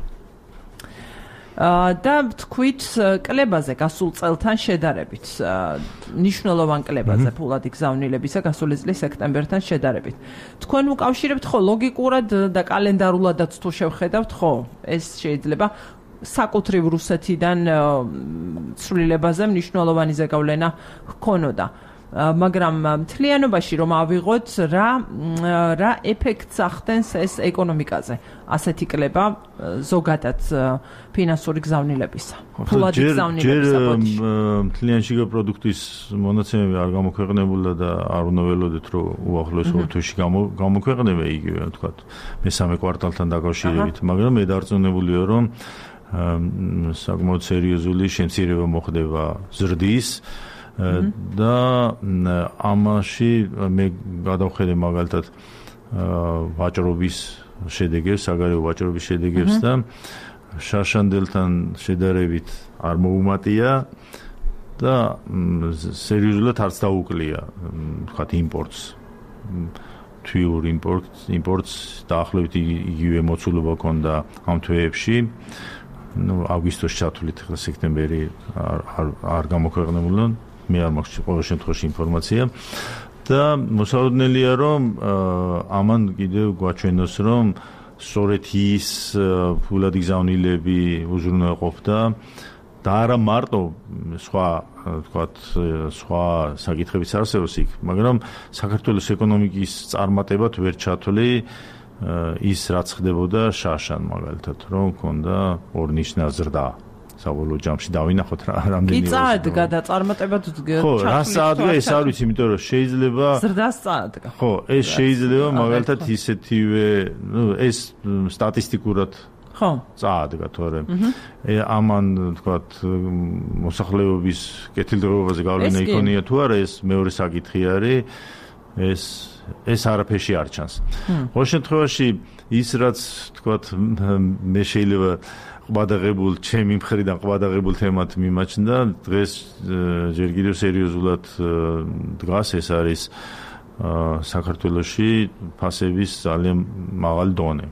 და თქვით კლებაზე გასულ წელთან შედარებით ნიშნულოვან კლებაზე ფულადი გზავნილებისა გასული წლის სექტემბერთან შედარებით თქვენ უკავშირებთ ხო ლოგიკურად და კალენდარულადაც თუ შევხედავთ ხო ეს შეიძლება საკუთრივ რუსეთიდან ცვლილებაზე მნიშვნელოვანი ზეგავლენა ჰქონოდა მაგრამ მთლიანობაში რომ ავიღოთ რა რა ეფექტს ახდენს ეს ეკონომიკაზე ასეთი კლება ზოგადად ფინანსური გზავნილებისა ფულადი გზავნილებისა მთლიანში პროდუქტის მონაცემები არ გამოქვეყნებულა და არ უნდა ველოდეთ რომ უახლოეს ორ თვეში გამოქვეყნება იგივე ვთქვათ მესამე კვარტალთან დაკავშირებით მაგრამ მე დარწმუნებულია რომ საკმაოდ სერიოზული შემცირება მოხდება ზრდის და ამაში მე გადავხედე მაგალითად ვაჭრობის შედეგებს, საგარეო ვაჭრობის შედეგებს და შაშანდელთან შედარებით არ მოუმატია და სერიოზულად არც დაუკლია, ვთქვათ, იმპორტს. თვიურ იმპორტს, იმპორტს დაახლოებით იგივე მოცულობა ჰქონდა ამ თვეებში. ну აგვისტოში ჩათვლით ახლა სექტემბერი არ არ გამოქვეყნებულა მე არ მაქვს ყოველ შემთხვევაში ინფორმაცია და მოსალოდნელია რომ ამან კიდევ გვაჩვენოს რომ სწორედ ის ფულადი გზავნილები უზრუნველყოფდა და არა მარტო სხვა ვთქვათ სხვა საკითხებიც არსებობს იქ მაგრამ საქართველოს ეკონომიკის წარმატებად ვერ ჩათვლი ის რაც ხდებოდა შაშან მაგალითად რომ ქონდა ორნიშნა ზრდა საბოლოო ჯამში დავინახოთ რა რამდენი კი წაადგა და წარმატებად ხო რა წაადგა ეს არ ვიცი იმიტომ რომ შეიძლება ზრდას წაადგა ხო ეს შეიძლება მაგალითად ისეთივე ნუ ეს სტატისტიკურად ხო წაადგა თორემ ამან თქვათ მოსახლეობის კეთილდღეობაზე გავლენა იქონია თუ არა ეს მეორე საკითხი არის ეს ეს არაფერში არ ჩანს. ყოველ შემთხვევაში ის რაც თქვათ მე შეიძლება ყვადაღებულ ჩემი მხრიდან ყვადაღებულ თემად მიმაჩნდა დღეს ჯერ კიდევ სერიოზულად დგას ეს არის საქართველოში ფასების ძალიან მაღალი დონე.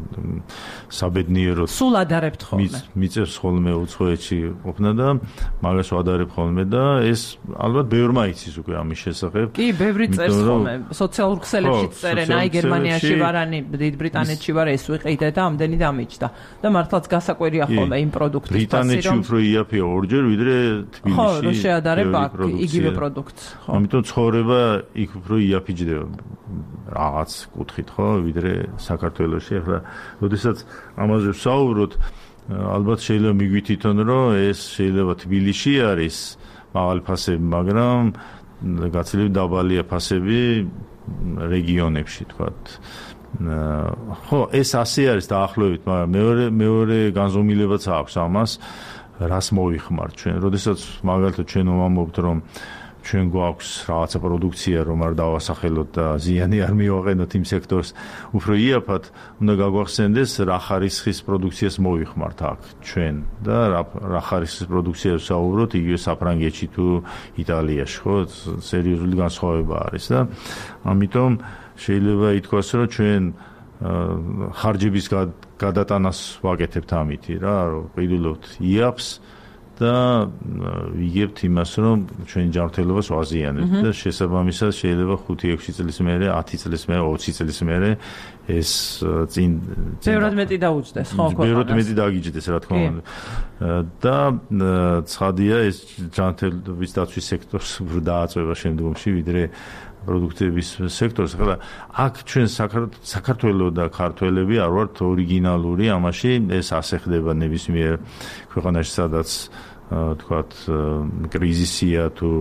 საბედნიეროდ სულ ადარებთ ხოლმე. მიწევს ხოლმე უცხოეთში ყოფნა და მაგას ვადარებ ხოლმე და ეს ალბათ ბევრმა იცის უკვე ამის შესახებ. კი, ბევრი წერს ხოლმე. სოციალურ ქსელებში წერენ, აი გერმანიაში ვარ, ani დიდ ბრიტანეთში ვარ, ეს ვიყიდე და ამდენი დამიჯდა. და მართლაც გასაკვირია ხოლმე იმ პროდუქტის ფასი რომ ბრიტანეთში უფრო იაფია ორჯერ ვიდრე თბილისში. ხო, რომ შეადარებ აქ იგივე პროდუქტს. ხო. ამიტომ ცხოვრება იქ უფრო იაფიჯდება რაღაც კუთხით, ხო, ვიდრე საქართველოში. ახლა როდესაც ამაზე ვსაუბრობთ, ალბათ შეიძლება მიგვითითონ, რომ ეს შეიძლება თბილისში არის, მაღალი ფასები, მაგრამ გაცილებით დაბალია ფასები რეგიონებში, თქვათ. ხო, ეს ასე არის დაახლოებით, მაგრამ მეორე მეორე განზომილებაც აქვს ამას, რას მოვიხმართ ჩვენ. როდესაც მაგალითად ჩვენ ვამბობთ, რომ ჩვენ გვაქვს რაღაცა პროდუქცია, რომ არ დავასახელოთ და ზიანი არ მივაყენოთ იმ სექტორს, უფრო იაფად უნდა გაგვახსენდეს, რა ხარისხის პროდუქციას მოვიხმართ აქ ჩვენ და რა ხარისხის პროდუქციას ვსაუბრობთ იგივე საფრანგეთში თუ იტალიაში, ხო? სერიოზული განსხვავება არის და ამიტომ შეიძლება ითქვას, რომ ჩვენ ხარჯების გადატანას ვაკეთებთ ამითი რა, რომ ვიდულობთ იაფს და ვიგებთ იმას, რომ ჩვენი ჯანმრთელობას ვაზიანებთ და შესაბამისად შეიძლება ხუთი ექვსი წლის მერე, ათი წლის მერე, ოცი წლის მერე ეს წინ ბევრად მეტი დაუჯდეს, ხო, ქვეყანას. ბევრად მეტი დაგიჯდეს, რა თქმა უნდა. და ცხადია ეს ჯანმრთელობის დაცვის სექტორს უფრო დააწვევა შემდგომში, ვიდრე პროდუქტების სექტორს. ახლა აქ ჩვენ საქართველოს და ქართველები არ ვართ ორიგინალური ამაში, ეს ასე ხდება ნებისმიერ ქვეყანაში, სადაც თქვათ კრიზისია თუ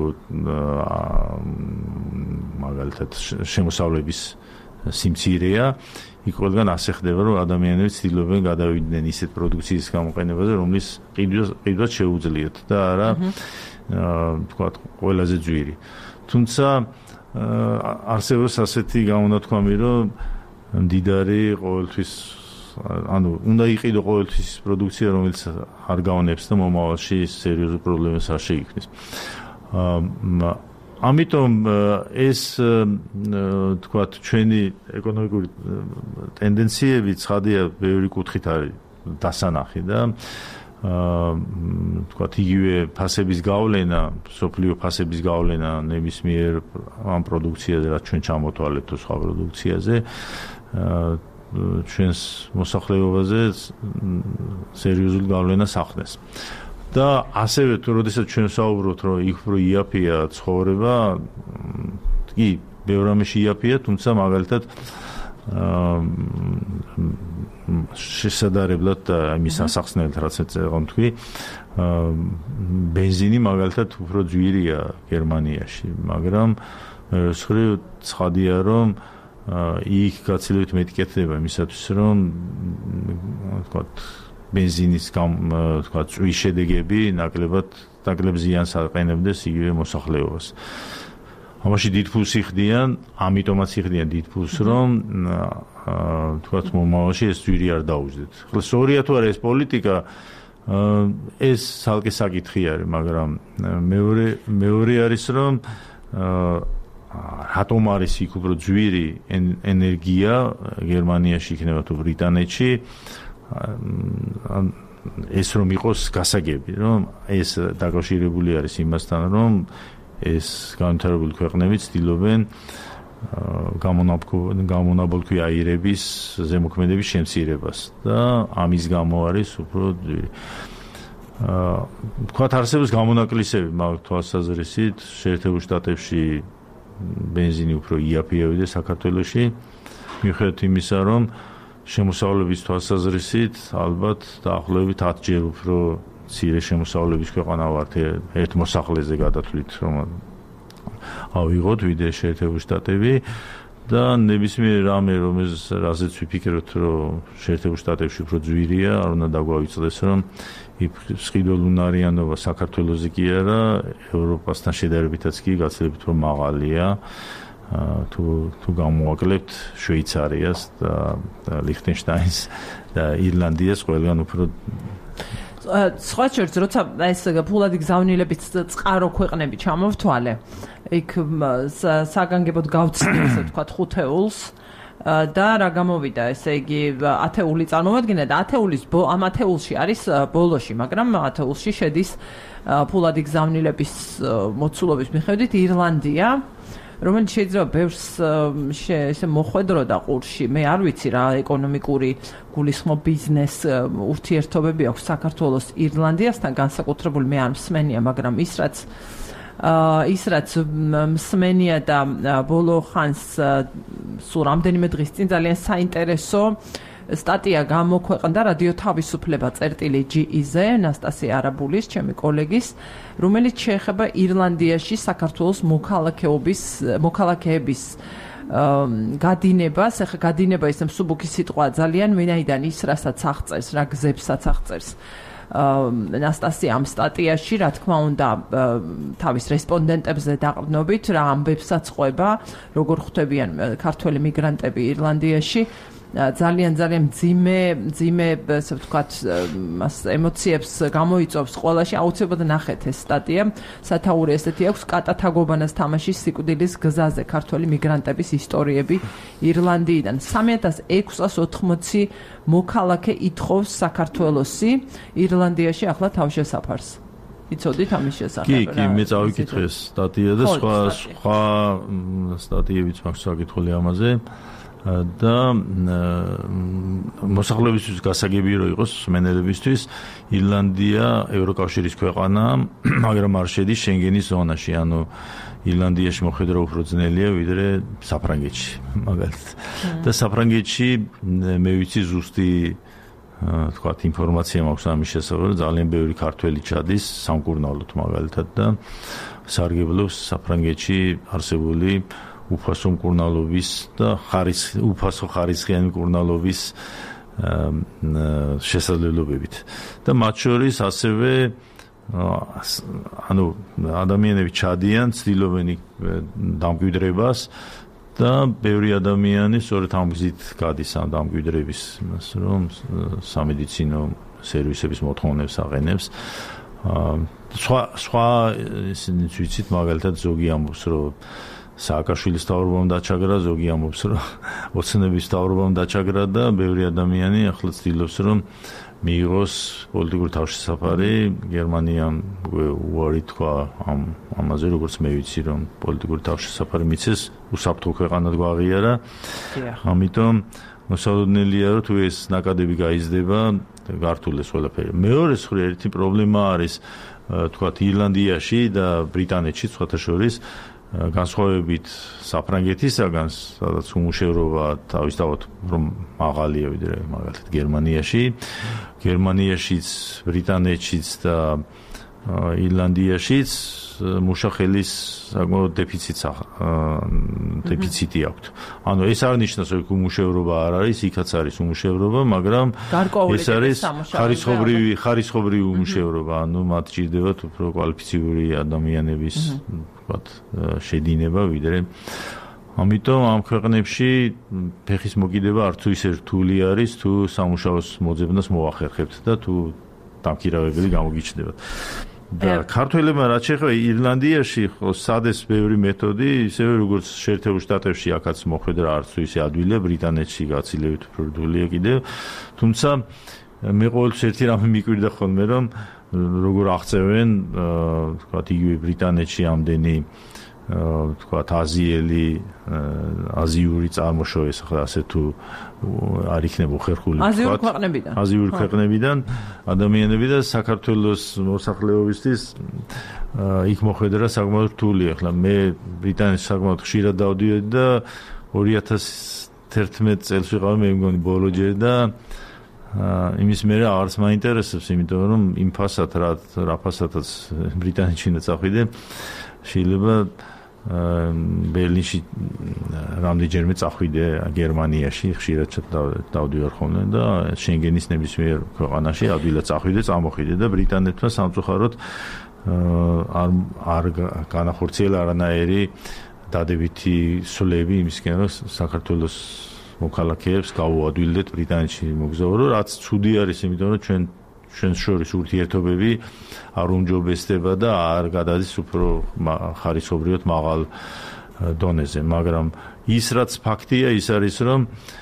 მაგალითად შემოსავლების სიმცირეა, იქ ყველგან ასე ხდება, რომ ადამიანები ცდილობენ გადავიდნენ ისეთ პროდუქციის გამოყენებაზე, რომლის ყიდვაც შეუძლიათ და არა თქვათ ყველაზე ძვირი. თუმცა არსებობს ასეთი გამონათქვამი, რომ მდიდარი ყოველთვის ანუ უნდა იყიდო ყოველთვის პროდუქცია, რომელიც არ გავნებს და მომავალში სერიოზულ პრობლემას არ შეიქმნის. ამიტომ ეს თქვათ ჩვენი ეკონომიკური ტენდენციები ცხადია ბევრი კუთხით არის დასანახი და თქვათ იგივე ფასების გავლენა, სოფლიო ფასების გავლენა ნებისმიერ ამ პროდუქციაზე, რაც ჩვენ ჩამოთვალეთ თუ სხვა პროდუქციაზე, ჩვენს მოსახლეობაზე სერიოზულ გავლენას ახდენს. და ასევე თუ როდესაც ჩვენ ვსაუბრობთ, რომ იქ უფრო იაფია ცხოვრება, კი, ბევრ რამეში იაფია, თუმცა მაგალითად შესაძლებლად იმის ასახსნელად რაც ეწევა თქვი, ბენზინი მაგალითად უფრო ძვირია გერმანიაში, მაგრამ სხვარივ ცხადია, რომ იქ გაცილებით მეტი კეთდება იმისათვის, რომ თქვათ ბენზინის თქვათ წვის შედეგები ნაკლებად ნაკლებ ზიანს აყენებდეს იგივე მოსახლეობას. ამაში დიდ ფულს იხდიან, ამიტომაც იხდიან დიდ ფულს, რომ თქვათ მომავალში ეს ძვირი არ დაუჯდეთ. ახლა სწორია თუ არა ეს პოლიტიკა, ეს ცალკე საკითხი არის, მაგრამ მეორე მეორე არის, რომ რატომ არის იქ უფრო ძვირი ენერგია გერმანიაში იქნება თუ ბრიტანეთში, ეს რომ იყოს გასაგები, რომ ეს დაკავშირებული არის იმასთან, რომ ეს განვითარებული ქვეყნები ცდილობენ გამონაბოლქვი აირების ზემოქმედების შემცირებას და ამის გამო არის უფრო ძვირი. თქვათ არსებობს გამონაკლისები მაგ თვალსაზრისით, შეერთებულ შტატებში ბენზინი უფრო იაფია ვიდრე საქართველოში, მიუხედავად იმისა, რომ შემოსავლების თვალსაზრისით ალბათ დაახლოებით ათჯერ უფრო მცირე შემოსავლების ქვეყანა ვართ ერთ მოსახლეზე გადათვლით, რომ ავიღოთ ვიდრე შეერთებული შტატები და ნებისმიერ რამე, რომელზეც ვიფიქროთ, რომ შეერთებულ შტატებში უფრო ძვირია, არ უნდა დაგვავიწყდეს, რომ სყიდველუნარიანობა საქართველოზე კი არა, ევროპასთან შედარებითაც კი გაცილებით უფრო მაღალია. თუ თუ გამოვაკლებთ შვეიცარიას და ლიხტენშტაინს და ირლანდიას ყველგან უფრო სხვა შორის როცა ეს ფულადი გზავნილების წყარო ქვეყნები ჩამოვთვალე, იქ საგანგებოდ გავცნი, ესე ვთქვათ, ხუთეულს და რა გამოვიდა, ესე იგი ათეული წარმოვადგინა და ათეულის ამ ათეულში არის ბოლოში, მაგრამ ათეულში შედის ფულადი გზავნილების მოცულობის მიხედვით ირლანდია, რომელიც შეიძლება ბევრს ესე მოხვედროდა ყურში. მე არ ვიცი რა ეკონომიკური გულისხმობ ბიზნეს ურთიერთობები აქვს საქართველოს ირლანდიასთან განსაკუთრებული, მე არ მსმენია, მაგრამ ის რაც ის რაც მსმენია და ბოლო ხანს სულ რამდენიმე დღის წინ ძალიან საინტერესო სტატია გამოქვეყნდა რადიო თავისუფლება წერტილი ჯი-ზე ნასტასია არაბულის, ჩემი კოლეგის, რომელიც შეეხება ირლანდიაში საქართველოს მოქალაქეობის მოქალაქეების გადინებას, ახლა გადინება ის მსუბუქი სიტყვა ძალიან, ვინაიდან ის რასაც აღწერს, რა გზებსაც აღწერს. ნასტასია ამ სტატიაში, რა თქმა უნდა, თავის რესპონდენტებზე დაყრდნობით, რა ამბებსაც ყვება, როგორ ხვდებიან ქართველი მიგრანტები ირლანდიაში. ძალიან ძალიან მძიმე მძიმე ასე ვთქვათ ემოციებს გამოიწვევს ყველაში. აუცილებლად ნახეთ ეს სტატია. სათაური ესეთი აქვს კატათაგობანას თამაშის სიკვდილის გზაზე ქართველი მიგრანტების ისტორიები ირლანდიიდან. სამი ათას ექვსას ოთხმოცი მოქალაქე ითხოვს საქართველოსი ირლანდიაში ახლა თავშესაფარს. იცოდით ამის შესახებ? კი, კი, მე წავიკითხე ეს სტატია და სხვა სხვა სტატიებიც მაქვს საკითხული ამაზე. და მოსახლეობისთვის გასაგები რო იყოს მენელებისთვის ირლანდია ევროკავშირის ქვეყანაა, მაგრამ არ შედის შენგენის ზონაში, ანუ ირლანდიაში მოხვედრა უფრო ძნელია ვიდრე საფრანგეთში, მაგალითად. და საფრანგეთში მე ვიცი ზუსტი თქვათ ინფორმაცია მაქვს ამის შესახებ, ძალიან ბევრი ქართველი ჩადის სამკურნალოდ მაგალითად და სარგებლობს საფრანგეთში არსებული უფასო მკურნალობის და ხარისხი უფასო ხარისხიანი მკურნალობის შესაძლებლობებით. და მათ შორის ასევე ანუ ადამიანები ჩადიან, ცდილობენ დამკვიდრებას და ბევრი ადამიანი სწორედ ამ გზით გადის ამ დამკვიდრების, რომ სამედიცინო სერვისების მოთხოვნებს აყენებს. სხვა სხვა ისინი ვიცით მაგალითად ზოგი ამბობს, რომ სააკაშვილის თავრობამ დაჩაგრა, ზოგი ამბობს, რომ ოცნების თავრობამ დაჩაგრა და ბევრი ადამიანი ახლა ცდილობს, რომ მიიღოს პოლიტიკური თავშესაფარი. გერმანიამ უარი თქვა ამ ამაზე, როგორც მე ვიცი, რომ პოლიტიკური თავშესაფარი მიცეს, უსაფრთხო ქვეყანად გვაღიარა. ამიტომ მოსალოდნელია, რომ თუ ეს ნაკადები გაიზრდება, გართულეს ყველაფერი. მეორე მხრივ ერთი პრობლემა არის, თქვათ, ირლანდიაში და ბრიტანეთში, სხვათა შორის განსხვავებით საფრანგეთისაგან, სადაც უმუშევრობა თავისთავად რომ მაღალია ვიდრე მაგალითად გერმანიაში, გერმანიაშიც, ბრიტანეთშიც და ირლანდიაშიც მუშახელის საკმაოდ დეფიციტს დეფიციტი აქვს. ანუ ეს არ ნიშნავს, რომ უმუშევრობა არ არის, იქაც არის უმუშევრობა, მაგრამ ეს არის ხარისხობრივი ხარისხობრივი უმუშევრობა, ანუ მათ ჭირდებათ უფრო კვალიფიციური ადამიანების ვთქვათ შედინება ვიდრე. ამიტომ ამ ქვეყნებში ფეხის მოკიდება არც თუ ისე რთული არის, თუ სამუშაოს მოძებნას მოახერხებთ და თუ დამქირავებელი გამოგიჩნდებათ. და ქართველებმა რაც შეეხება ირლანდიაში სადეს ბევრი მეთოდი, ისევე როგორც შეერთებულ შტატებში აქაც მოხვედრა არც თუ ისე ადვილია, ბრიტანეთში გაცილებით უფრო რთულია კიდევ. თუმცა მე ყოველთვის ერთი რამე მიკვირდა ხოლმე, რომ როგორ აღწევენ, თქვათ, იგივე ბრიტანეთში ამდენი თქვათ აზიელი, აზიური წარმოშობის, ახლა ასე თუ არ იქნება ხერხული, თქვათ, აზიური ქვეყნებიდან. აზიური ქვეყნებიდან ადამიანები და საქართველოს მოსახლეობისთვის იქ მოხვედრა საკმაოდ რთულია. ახლა მე ბრიტანეთში საკმაოდ ხშირად დავდიოდი და ორი ათას თერთმეტ წელს ვიყავი, მე მგონი ბოლო ჯერ და იმის მერე არც მაინტერესებს, იმიტომ რომ იმ ფასად რა რა ფასადაც ბრიტანეთში უნდა წახვიდე, შეიძლება ბერლინში რამდენჯერმე წახვიდე გერმანიაში, ხშირად დავდივარ ხოლმე და შენგენის ნებისმიერ ქვეყანაში ადვილად წახვიდე, წამოხვიდე და ბრიტანეთმა სამწუხაროდ არ არ განახორციელა არანაირი დადებითი სვლები იმისკენ, რომ საქართველოს მოქალაქეებს გავუადვილდეთ ბრიტანეთში მოგზაურო, რაც ცუდი არის, იმიტომ რომ ჩვენ ჩვენს შორის ურთიერთობები არ უმჯობესდება და არ გადადის უფრო ხარისხობრივად მაღალ დონეზე, მაგრამ ის რაც ფაქტია, ის არის, რომ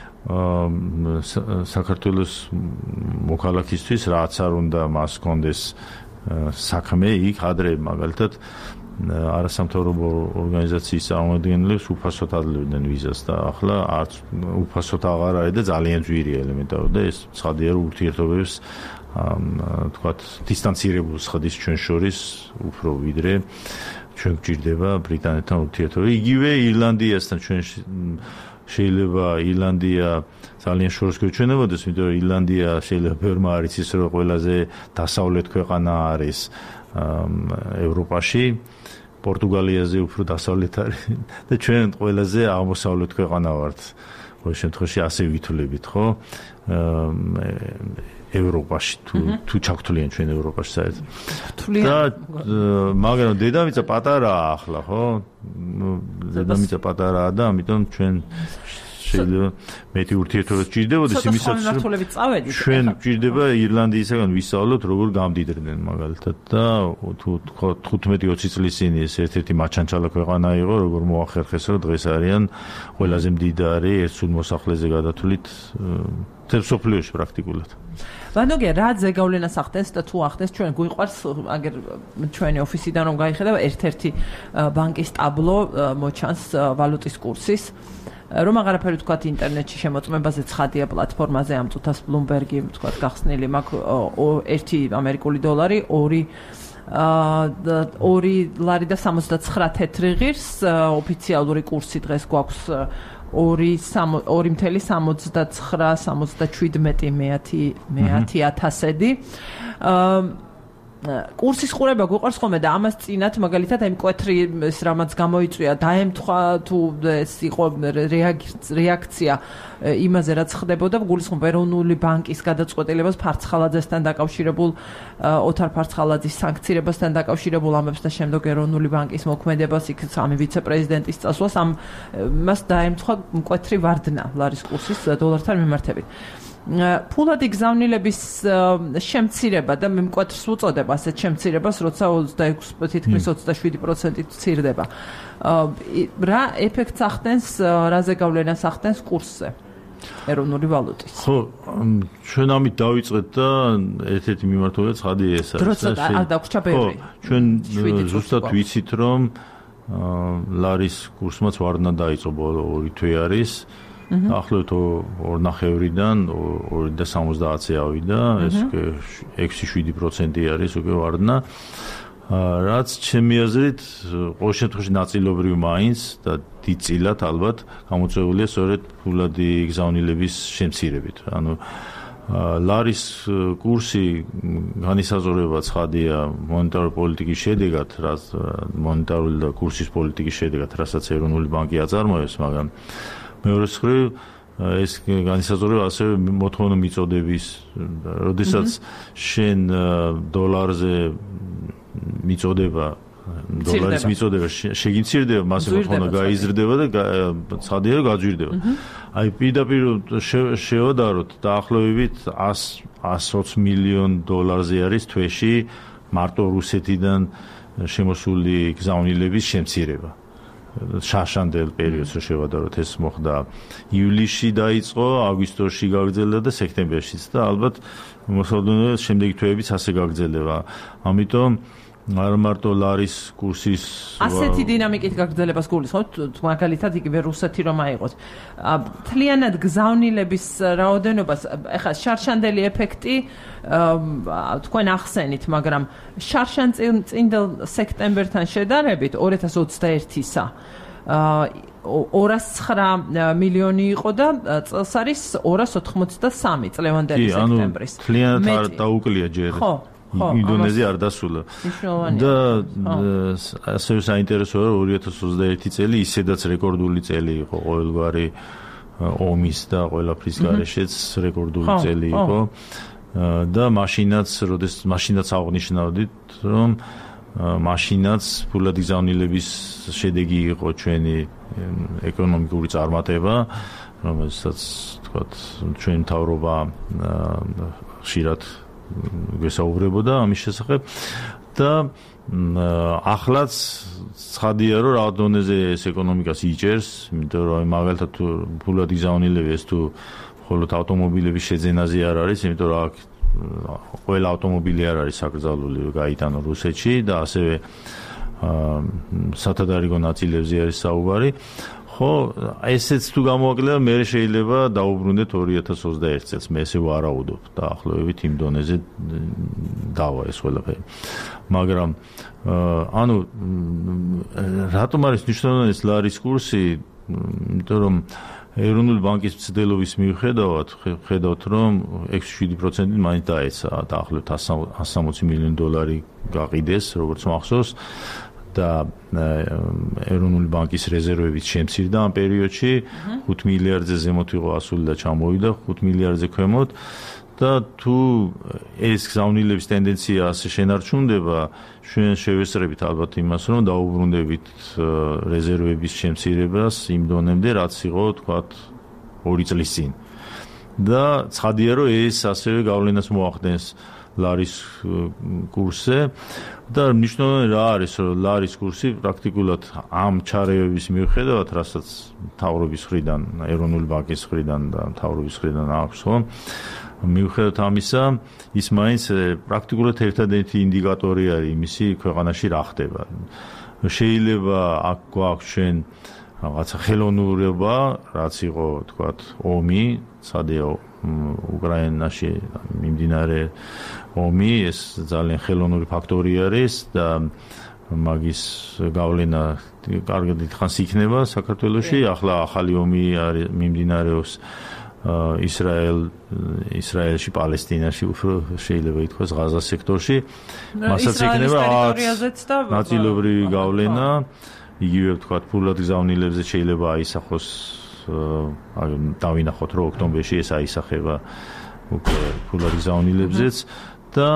საქართველოს მოქალაქისთვის რაც არ უნდა მას კონდეს საქმე იქ ადრე მაგალითად არასამთავრობო ორგანიზაციის წარმომადგენლებს უფასოდ ადლებდნენ ვიზას და ახლა არც უფასოდ აღარ არის და ძალიან ძვირია ელემენტარულად და ეს ცხადია, რომ ურთიერთობებს თქვათ დისტანცირებულს ხდის ჩვენ შორის უფრო ვიდრე ჩვენ გვჭირდება ბრიტანეთთან ურთიერთობა. იგივე ირლანდიასთან ჩვენ შეიძლება ირლანდია ძალიან შორს გვეჩვენებოდეს, იმიტომ რომ ირლანდია შეიძლება ბევრმა არ იცის, რომ ყველაზე დასავლეთ ქვეყანა არის ევროპაში, პორტუგალიაზე უფრო დასავლეთ არის და ჩვენ ყველაზე აღმოსავლეთ ქვეყანა ვართ. ყოველ შემთხვევაში ასე ვითვლებით, ხო? ევროპაში თუ თუ ჩაგთვლიან ჩვენ ევროპაში საერთოდ. და მაგრამ დედამიწა პატარაა ახლა, ხო? ნუ დედამიწა პატარაა და ამიტომ ჩვენ შეიძლება მეტი ურთიერთობა სჭირდებოდეს იმისაც რომ ჩვენ გვჭირდება ირლანდიისაგან ვისწავლოთ როგორ გამდიდრდნენ მაგალითად და თუ თხუთმეტი ოცი წლის წინ ეს ერთ-ერთი მაჩანჩალა ქვეყანა იყო როგორ მოახერხეს რომ დღეს არიან ყველაზე მდიდარი ერთ სულ მოსახლეზე გადათვლით მთელ მსოფლიოში პრაქტიკულად. ვანოგია რა ზეგავლენას ახდენს და თუ ახდენს ჩვენ გვიყვარს აგერ ჩვენი ოფისიდან რომ გაიხედავ ერთ-ერთი ბანკის ტაბლო მოჩანს ვალუტის კურსის რომ აღარაფერი თქვათ ინტერნეტში შემოწმებაზე ცხადია პლატფორმაზე ამ წუთას ბლუმბერგი თქვათ გახსნილი მაქვს ერთი ამერიკული დოლარი ორი ორი ლარი და სამოცდაცხრა თეთრი ღირს ოფიციალური კურსი დღეს გვაქვს ორი ორი მთელი სამოცდაცხრა სამოცდაშვიდმეტი მეათი ათასედი კურსის ყურება გვიყვარს ხოლმე და ამას წინათ მაგალითად აი მკვეთრი ეს რამაც გამოიწვია დაემთხვა თუ ეს იყო რეაქცია იმაზე რაც ხდებოდა გულისხმობ ეროვნული ბანკის გადაწყვეტილებას ფარცხალაძესთან დაკავშირებულ ოთარ ფარცხალაძის სანქცირებასთან დაკავშირებულ ამებს და შემდეგ ეროვნული ბანკის მოქმედებას იქ სამი ვიცე-პრეზიდენტის წასვლას ამ მას დაემთხვა მკვეთრი ვარდნა ლარის კურსის დოლართან მიმართებით. ფულადი გზავნილების შემცირება და მე მკვეთრს უწოდებ ასეთ შემცირებას, როცა ოცდაექვსი თითქმის ოცდაშვიდი პროცენტი მცირდება. რა ეფექტს ახდენს, რა ზეგავლენას ახდენს კურსზე ეროვნული ვალუტის? ხო, ჩვენ ამით დავიწყეთ და ერთ-ერთი მიმართულება ცხადია ეს არის. დროცა არ დაგვრჩა ბევრი. ხო, ჩვენ ზუსტად ვიცით, რომ ლარის კურსმაც ვარდნა დაიწყო ბოლო ორი თვე არის. ახლავთ ორნახევრიდან ორი და სამოცდაათზე ავიდა, ეს ექვსი შვიდი პროცენტი არის უკვე ვარდნა. რაც ჩემი აზრით ყოველ შემთხვევაში ნაწილობრივ მაინც და დიდწილად ალბათ გამოწვეულია სწორედ ფულადი გზავნილების შემცირებით. ანუ ლარის კურსი განისაზღვრება ცხადია მონეტარული პოლიტიკის შედეგად, რაც მონეტარული და კურსის პოლიტიკის შედეგად, რასაც ეროვნული ბანკი აწარმოებს, მაგრამ მეორე მხრივ ეს განისაზღვრება ასევე მოთხოვნა მიწოდების, როდესაც შენ დოლარზე მიწოდება, დოლარის მიწოდება შეგიმცირდება, მასე მოთხოვნა გაიზრდება და ცხადია გაძვირდება. აი პირდაპირ შევადაროთ დაახლოებით εκατს ოცი მილიონ დოლარზე არის თვეში მარტო რუსეთიდან შემოსული გზავნილების შემცირება. შარშანდელ პერიოდს რო შევადაროთ ეს მოხდა ივლისში დაიწყო, აგვისტოში გაგრძელდა და სექტემბერშიც და ალბათ მოსალოდნელად შემდეგი თვეებიც ასე გაგრძელდება. ამიტომ არ მარტო ლარის კურსის ასეთი დინამიკით გაგრძელებას გულისხმობთ, მაგალითად იგივე რუსეთი რომ აიღოთ. მთლიანად გზავნილების რაოდენობას, ეხლა შარშანდელი ეფექტი თქვენ ახსენით, მაგრამ შარშანწინდელ სექტემბერთან შედარებით ორი ათას ოცდაერთისა ორას ცხრა მილიონი იყო და წელს არის ორას ოთხმოცდასამი წლევანდელი სექტემბრის. ანუ მთლიანად არ დაუკლია ჯერ. ხო. ინდონეზია არ დასულა. და ასევე საინტერესოა რომ ორი ათას ოცდაერთი წელი ისედაც რეკორდული წელი იყო ყოველგვარი ომის და ყველაფრის გარეშეც რეკორდული წელი იყო. და მაშინაც, როდესაც მაშინაც აღნიშნავდით, რომ მაშინაც ფულადი გზავნილების შედეგი იყო ჩვენი ეკონომიკური წარმატება, რომელსაც თქვათ ჩვენი მთავრობა ხშირად გესაუბრებოდა ამის შესახებ და ახლაც ცხადია რომ რა დონეზე ეს ეკონომიკას იჭერს, იმიტომ რომ მაგალითად თუ ფულადი გზავნილები ეს თუ მხოლოდ ავტომობილების შეძენაზე არ არის, იმიტომ რომ აქ ყველა ავტომობილი არ არის საკრძალული გაიტანო რუსეთში და ასევე სათადარიგო ნაწილებზე არის საუბარი. ხო, ესეც თუ გამოაკლება, მე შეიძლება დაუბრუნდეთ ორი ათას ოცდაერთი წელს, მე ესე ვარაუდობ დაახლოებით იმ დონეზე დავა ეს ყველაფერი. მაგრამ ანუ რატომ არის მნიშვნელოვანი ეს ლარის კურსი? იმიტომ რომ ეროვნული ბანკის მცდელობის მიუხედავად ხედავთ რომ ექვსი შვიდი პროცენტით მაინც დაეცა დაახლოებით εκατს სამოცი მილიონი დოლარი გაყიდეს როგორც მახსოვს და ეროვნული ბანკის რეზერვებიც შემცირდა ამ პერიოდში ხუთ მილიარდზე ზემოთ იყო ასული და ჩამოვიდა ხუთ მილიარდზე ქვემოთ და თუ ეს გზავნილების ტენდენცია ასე შენარჩუნდება ჩვენ შევესწრებით ალბათ იმას რომ დაუბრუნდებით რეზერვების შემცირებას იმ დონემდე რაც იყო თქვათ ორი წლის წინ და ცხადია რომ ეს ასევე გავლენას მოახდენს ლარის კურსზე და მნიშვნელოვანი რა არის რომ ლარის კურსი პრაქტიკულად ამ ჩარევების მიუხედავად რასაც მთავრობის მხრიდან ეროვნული ბანკის მხრიდან და მთავრობის მხრიდან აქვს ხო მიუხედავად ამისა ის მაინც პრაქტიკულად ერთადერთი ინდიკატორი არის იმისი ქვეყანაში რა ხდება შეიძლება აქ გვაქვს ჩვენ რაღაცა ხელოვნურობა რაც იყო თქვათ ომი სადეო უკრაინაში მიმდინარე ომი ეს ძალიან ხელოვნური ფაქტორი არის და მაგის გავლენა კარგად დიდხანს იქნება საქართველოში ახლა ახალი ომი არის მიმდინარეობს ისრაელ ისრაელში პალესტინაში უფრო შეიძლება ითქვას ღაზა სექტორში მასაც იქნება ნაწილობრივი გავლენა იგივე ვთქვათ ფულად გზავნილებზე შეიძლება აისახოს დავინახოთ რომ ოქტომბერში ეს აისახება უკვე ფულად გზავნილებზეც და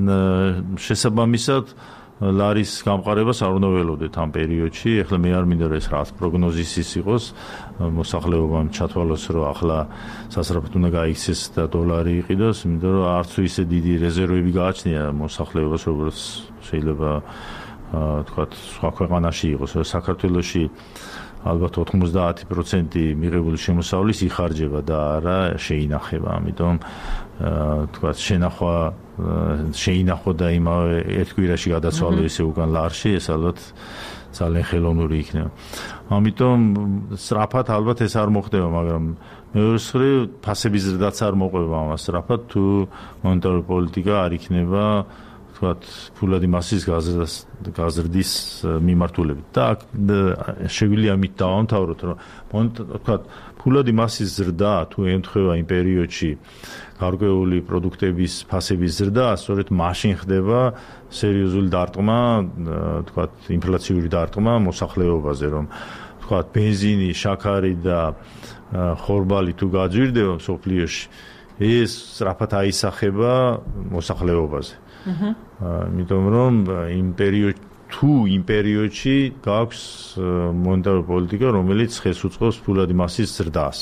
შესაბამისად ლარის გამყარებას არ უნდა ველოდეთ ამ პერიოდში. ეხლა მე არ მინდა რომ ეს რაც პროგნოზის იყოს მოსახლეობამ ჩათვალოს რომ ახლა სასწრაფოდ უნდა გაიქცეს და დოლარი იყიდოს, იმიტომ რომ არც თუ ისე დიდი რეზერვები გააჩნია მოსახლეობას, როგორც შეიძლება თქვათ სხვა ქვეყანაში იყოს. საქართველოში ალბათ ოთხმოცდაათი პროცენტი მიღებული შემოსავლის იხარჯება და არა შეინახება. ამიტომ თქვათ შენახვა შეინახო და იმავე ერთ კვირაში გადაცვალო ესე უკან ლარში, ეს ალბათ ძალიან ხელოვნური იქნება. ამიტომ სწრაფად ალბათ ეს არ მოხდება, მაგრამ მეორე მხრივ ფასების ზრდაც არ მოყვება ამას სწრაფად, თუ მონეტარული პოლიტიკა არ იქნება თქვათ ფულადი მასის გაზრდის მიმართულებით. და შეგვიძლია ამით დავამთავროთ, რომ თქვათ ფულადი მასის ზრდა თუ ემთხვევა იმ პერიოდში გარკვეული პროდუქტების ფასების ზრდა, სწორედ მაშინ ხდება სერიოზული დარტყმა, თქვათ ინფლაციური დარტყმა მოსახლეობაზე, რომ თქვათ ბენზინი, შაქარი და ხორბალი თუ გაძვირდება მსოფლიოში, ეს სწრაფად აისახება მოსახლეობაზე. იმიტომ რომ იმ პერიოდ თუ იმ პერიოდში გაქვს მონეტარული პოლიტიკა, რომელიც ხელს უწყობს ფულადი მასის ზრდას.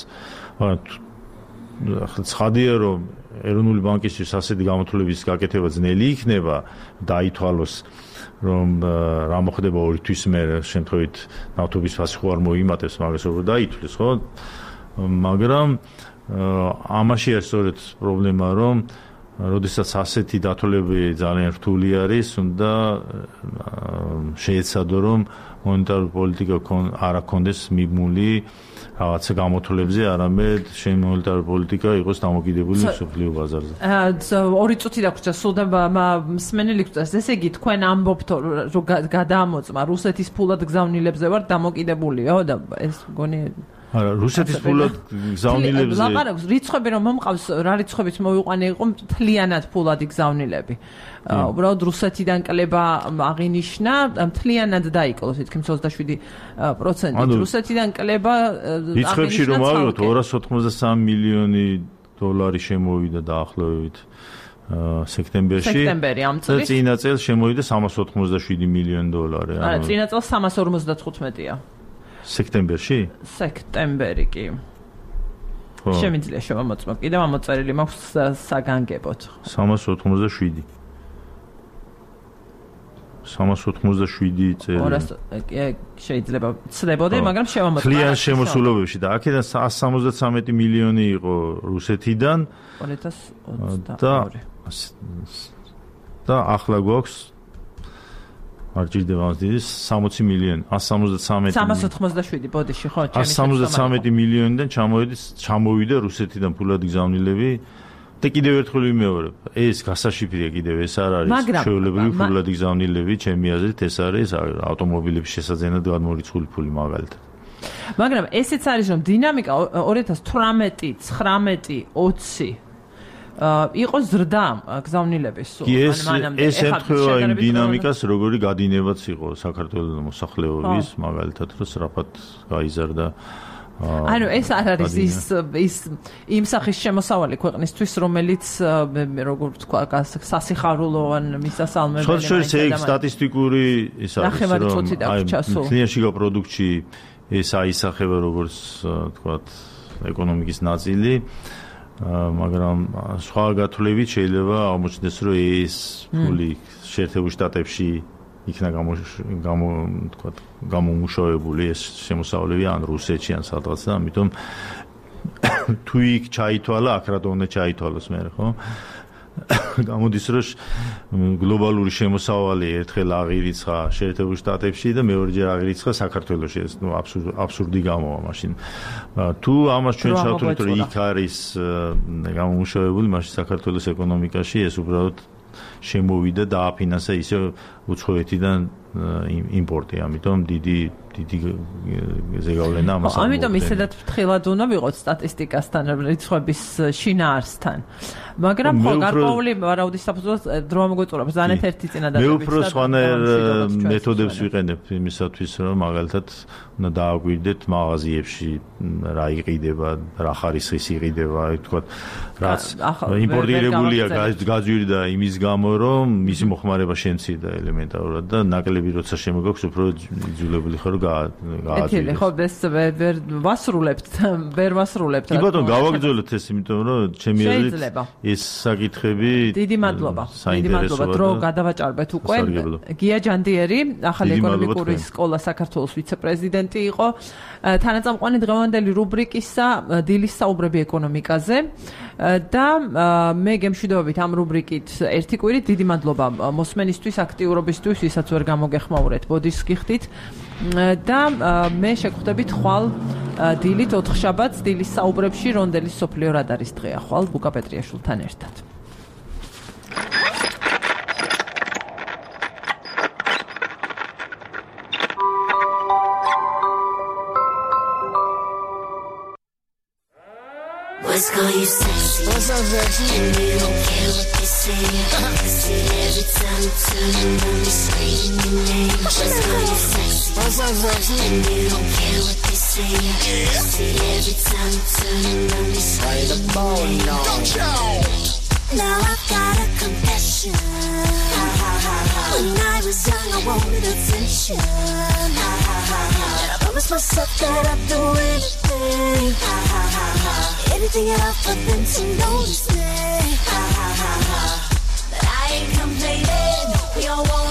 ცხადია რომ ეროვნული ბანკისთვის ასეთი გამოთვლების გაკეთება ძნელი იქნება, დაითვალოს რომ რა მოხდება ორი თვის მერე, შემთხვევით ნავთობის ფასი ხო არ მოიმატებს, მაგას როგორ დაითვლის, ხო? მაგრამ ამაში არის სწორედ პრობლემა, რომ როდესაც ასეთი დათვალები ძალიან რთული არის, უნდა შეეცადო რომ მონეტარული პოლიტიკა არ აქონდეს მიბმული რაღაცა გამოთვლებზე, არამედ მონეტარული პოლიტიკა იყოს დამოკიდებული მსოფლიო ბაზარზე. ორი წუთი დაგვრჩა, სულ და მსმენელი გვწევს. ესე იგი, თქვენ ამბობთ რომ გადაამოწმა რუსეთის ფულად გზავნილებზე ვარ დამოკიდებულიო და ეს მგონი არა, რუსეთის ფულად გზავნილებზე ლაპარაკობს, რიცხვები რომ მომყავს, რა რიცხვებით მოვიყვანე იყო მთლიანად ფულადი გზავნილები. უბრალოდ რუსეთიდან კლება აღინიშნა, მთლიანად დაიკლოს, თითქმის ოცდაშვიდი პროცენტი. რუსეთიდან კლება რიცხვებში რომ ავიღოთ ორას ოთხმოცდასამი მილიონი დოლარი შემოვიდა დაახლოებით სექტემბერში. სექტემბერი ამ წლის. და წინა წელს შემოვიდა სამას ოთხმოცდაშვიდი მილიონი დოლარი. არა, წინა წელს სამას ორმოცდათხუთმეტია. სექტემბერში? სექტემბერი კი. შემიძლია შევამოწმო. კიდევ ამოწერილი მაქვს საგანგებოდ. სამას ოთხმოცდაშვიდი. სამას ოთხმოცდაშვიდი წელი. ორას შეიძლება ცდებოდე, მაგრამ შევამოწმო. მთლიან შემოსულობებში და აქედან εκατს სამოცდათრამეტი მილიონი იყო რუსეთიდან ორი ათას ოცდაორი. და ახლა გვაქვს არ ჭირდება ამას დიდი სამოცი მილიონი εκατს სამოცდათრამეტი სამას ოცდაშვიდი ბოდიში ხო ჩემი εκατს სამოცდათრამეტი მილიონიდან ჩამოვიდა ჩამოვიდა რუსეთიდან ფულადი გზავნილები და კიდევ ერთხელ ვიმეორებ ეს გასაშიფრია კიდევ ეს არ არის ჩვეულებრივი ფულადი გზავნილები ჩემი აზრით ეს არის ავტომობილების შესაძენად გადმორიცხული ფული მაგალითად მაგრამ ესეც არის რომ დინამიკა ორი ათას თვრამეტი ცხრამეტი ოცი იყო ზრდა გზავნილების სულ მანამდე ეს ემთხვევა იმ დინამიკას როგორი გადინებაც იყო საქართველოს მოსახლეობის მაგალითად რომ სწრაფად გაიზარდა ანუ ეს არ არის ის ის იმ სახის შემოსავალი ქვეყნისთვის რომელიც როგორ ვთქვა სასიხარულო ან მისასალმებელი ხო შეიძლება ეს სტატისტიკური ის არის რომ აი კლინიაში პროდუქტში ეს აისახება როგორც თქვა ეკონომიკის ნაწილი მაგრამ სხვა გათვლებით შეიძლება აღმოჩნდეს რომ ეს ფული შეერთებულ შტატებში იქნა გამო თქვა გამომუშავებული ეს შემოსავლები ან რუსეთში ან სადღაც და ამიტომ თუ იქ ჩაითვალა აქ რა უნდა ჩაითვალოს მე ხო გამოდის რომ გლობალური შემოსავალი ერთხელ აღირიცხა შეერთებულ შტატებში და მეორეჯერ აღირიცხა საქართველოში ეს ნუ აბსურდი გამოვა მაშინ თუ ამას ჩვენ შევთვლით რომ იქ არის გამომუშავებული მაშინ საქართველოს ეკონომიკაში ეს უბრალოდ შემოვიდა და აფინანსა ისე უცხოეთიდან იმპორტი ამიტომ დიდი დიდი ზეგავლენა ამას არ ამიტომ ისედაც ფრთხილად უნდა ვიყოთ სტატისტიკასთან რიცხვების შინაარსთან მაგრამ ხო გარკვეული ვარაუდის საფუძველს დრო მოგვეწურა ბრძანეთ ერთი წინადადებით მე უფრო სხვანაირ მეთოდებს ვიყენებ იმისათვის რომ მაგალითად უნდა დააგვირდეთ მაღაზიებში რა იყიდება რა ხარისხის იყიდება თქვა რაც იმპორტირებულია გაძვირი და იმის გამო რომ მისი მოხმარება შემცირდა ელემენტარულად და ნაკლები როცა შემოგაქვს უფრო იძულებული ხარ გააძვირდეს ხო ეს ვერ ვასრულებთ ვერ ვასრულებთ კი ბატონო გავაგრძელოთ ეს იმიტომ რომ ჩემი აზრით ეს საკითხები დიდი მადლობა დიდი მადლობა დრო გადავაჭარბეთ უკვე გია ჯანდიერი ახალი ეკონომიკური სკოლა საქართველოს ვიცე-პრეზიდენტი იყო თანაწამყვანი დღევანდელი რუბრიკისა დილის საუბრები ეკონომიკაზე და მე გემშვიდობებით ამ რუბრიკით ერთი კვირით დიდი მადლობა მოსმენისთვის აქტიურობისთვის ვისაც ვერ გამოგეხმაურეთ ბოდის გიხდით და მე შეგხვდებით ხვალ დილით ოთხშაბათს დილის საუბრებში რონდელის სოფლიო რადარის დღეა ხვალ ბუკა პეტრიაშვილთან ერთად Let's call you sexy. What's up, sexy? And you don't care what they say. See every time you turn around, you scream your name. Let's call you sexy. What's up, sexy? And you don't care what they say. See every time you turn around, you scream your name. Now I've got a confession. When I was young, I wanted attention. And I promised myself that I'd do anything. Anything at all for them to notice me. But I ain't complaining. We all want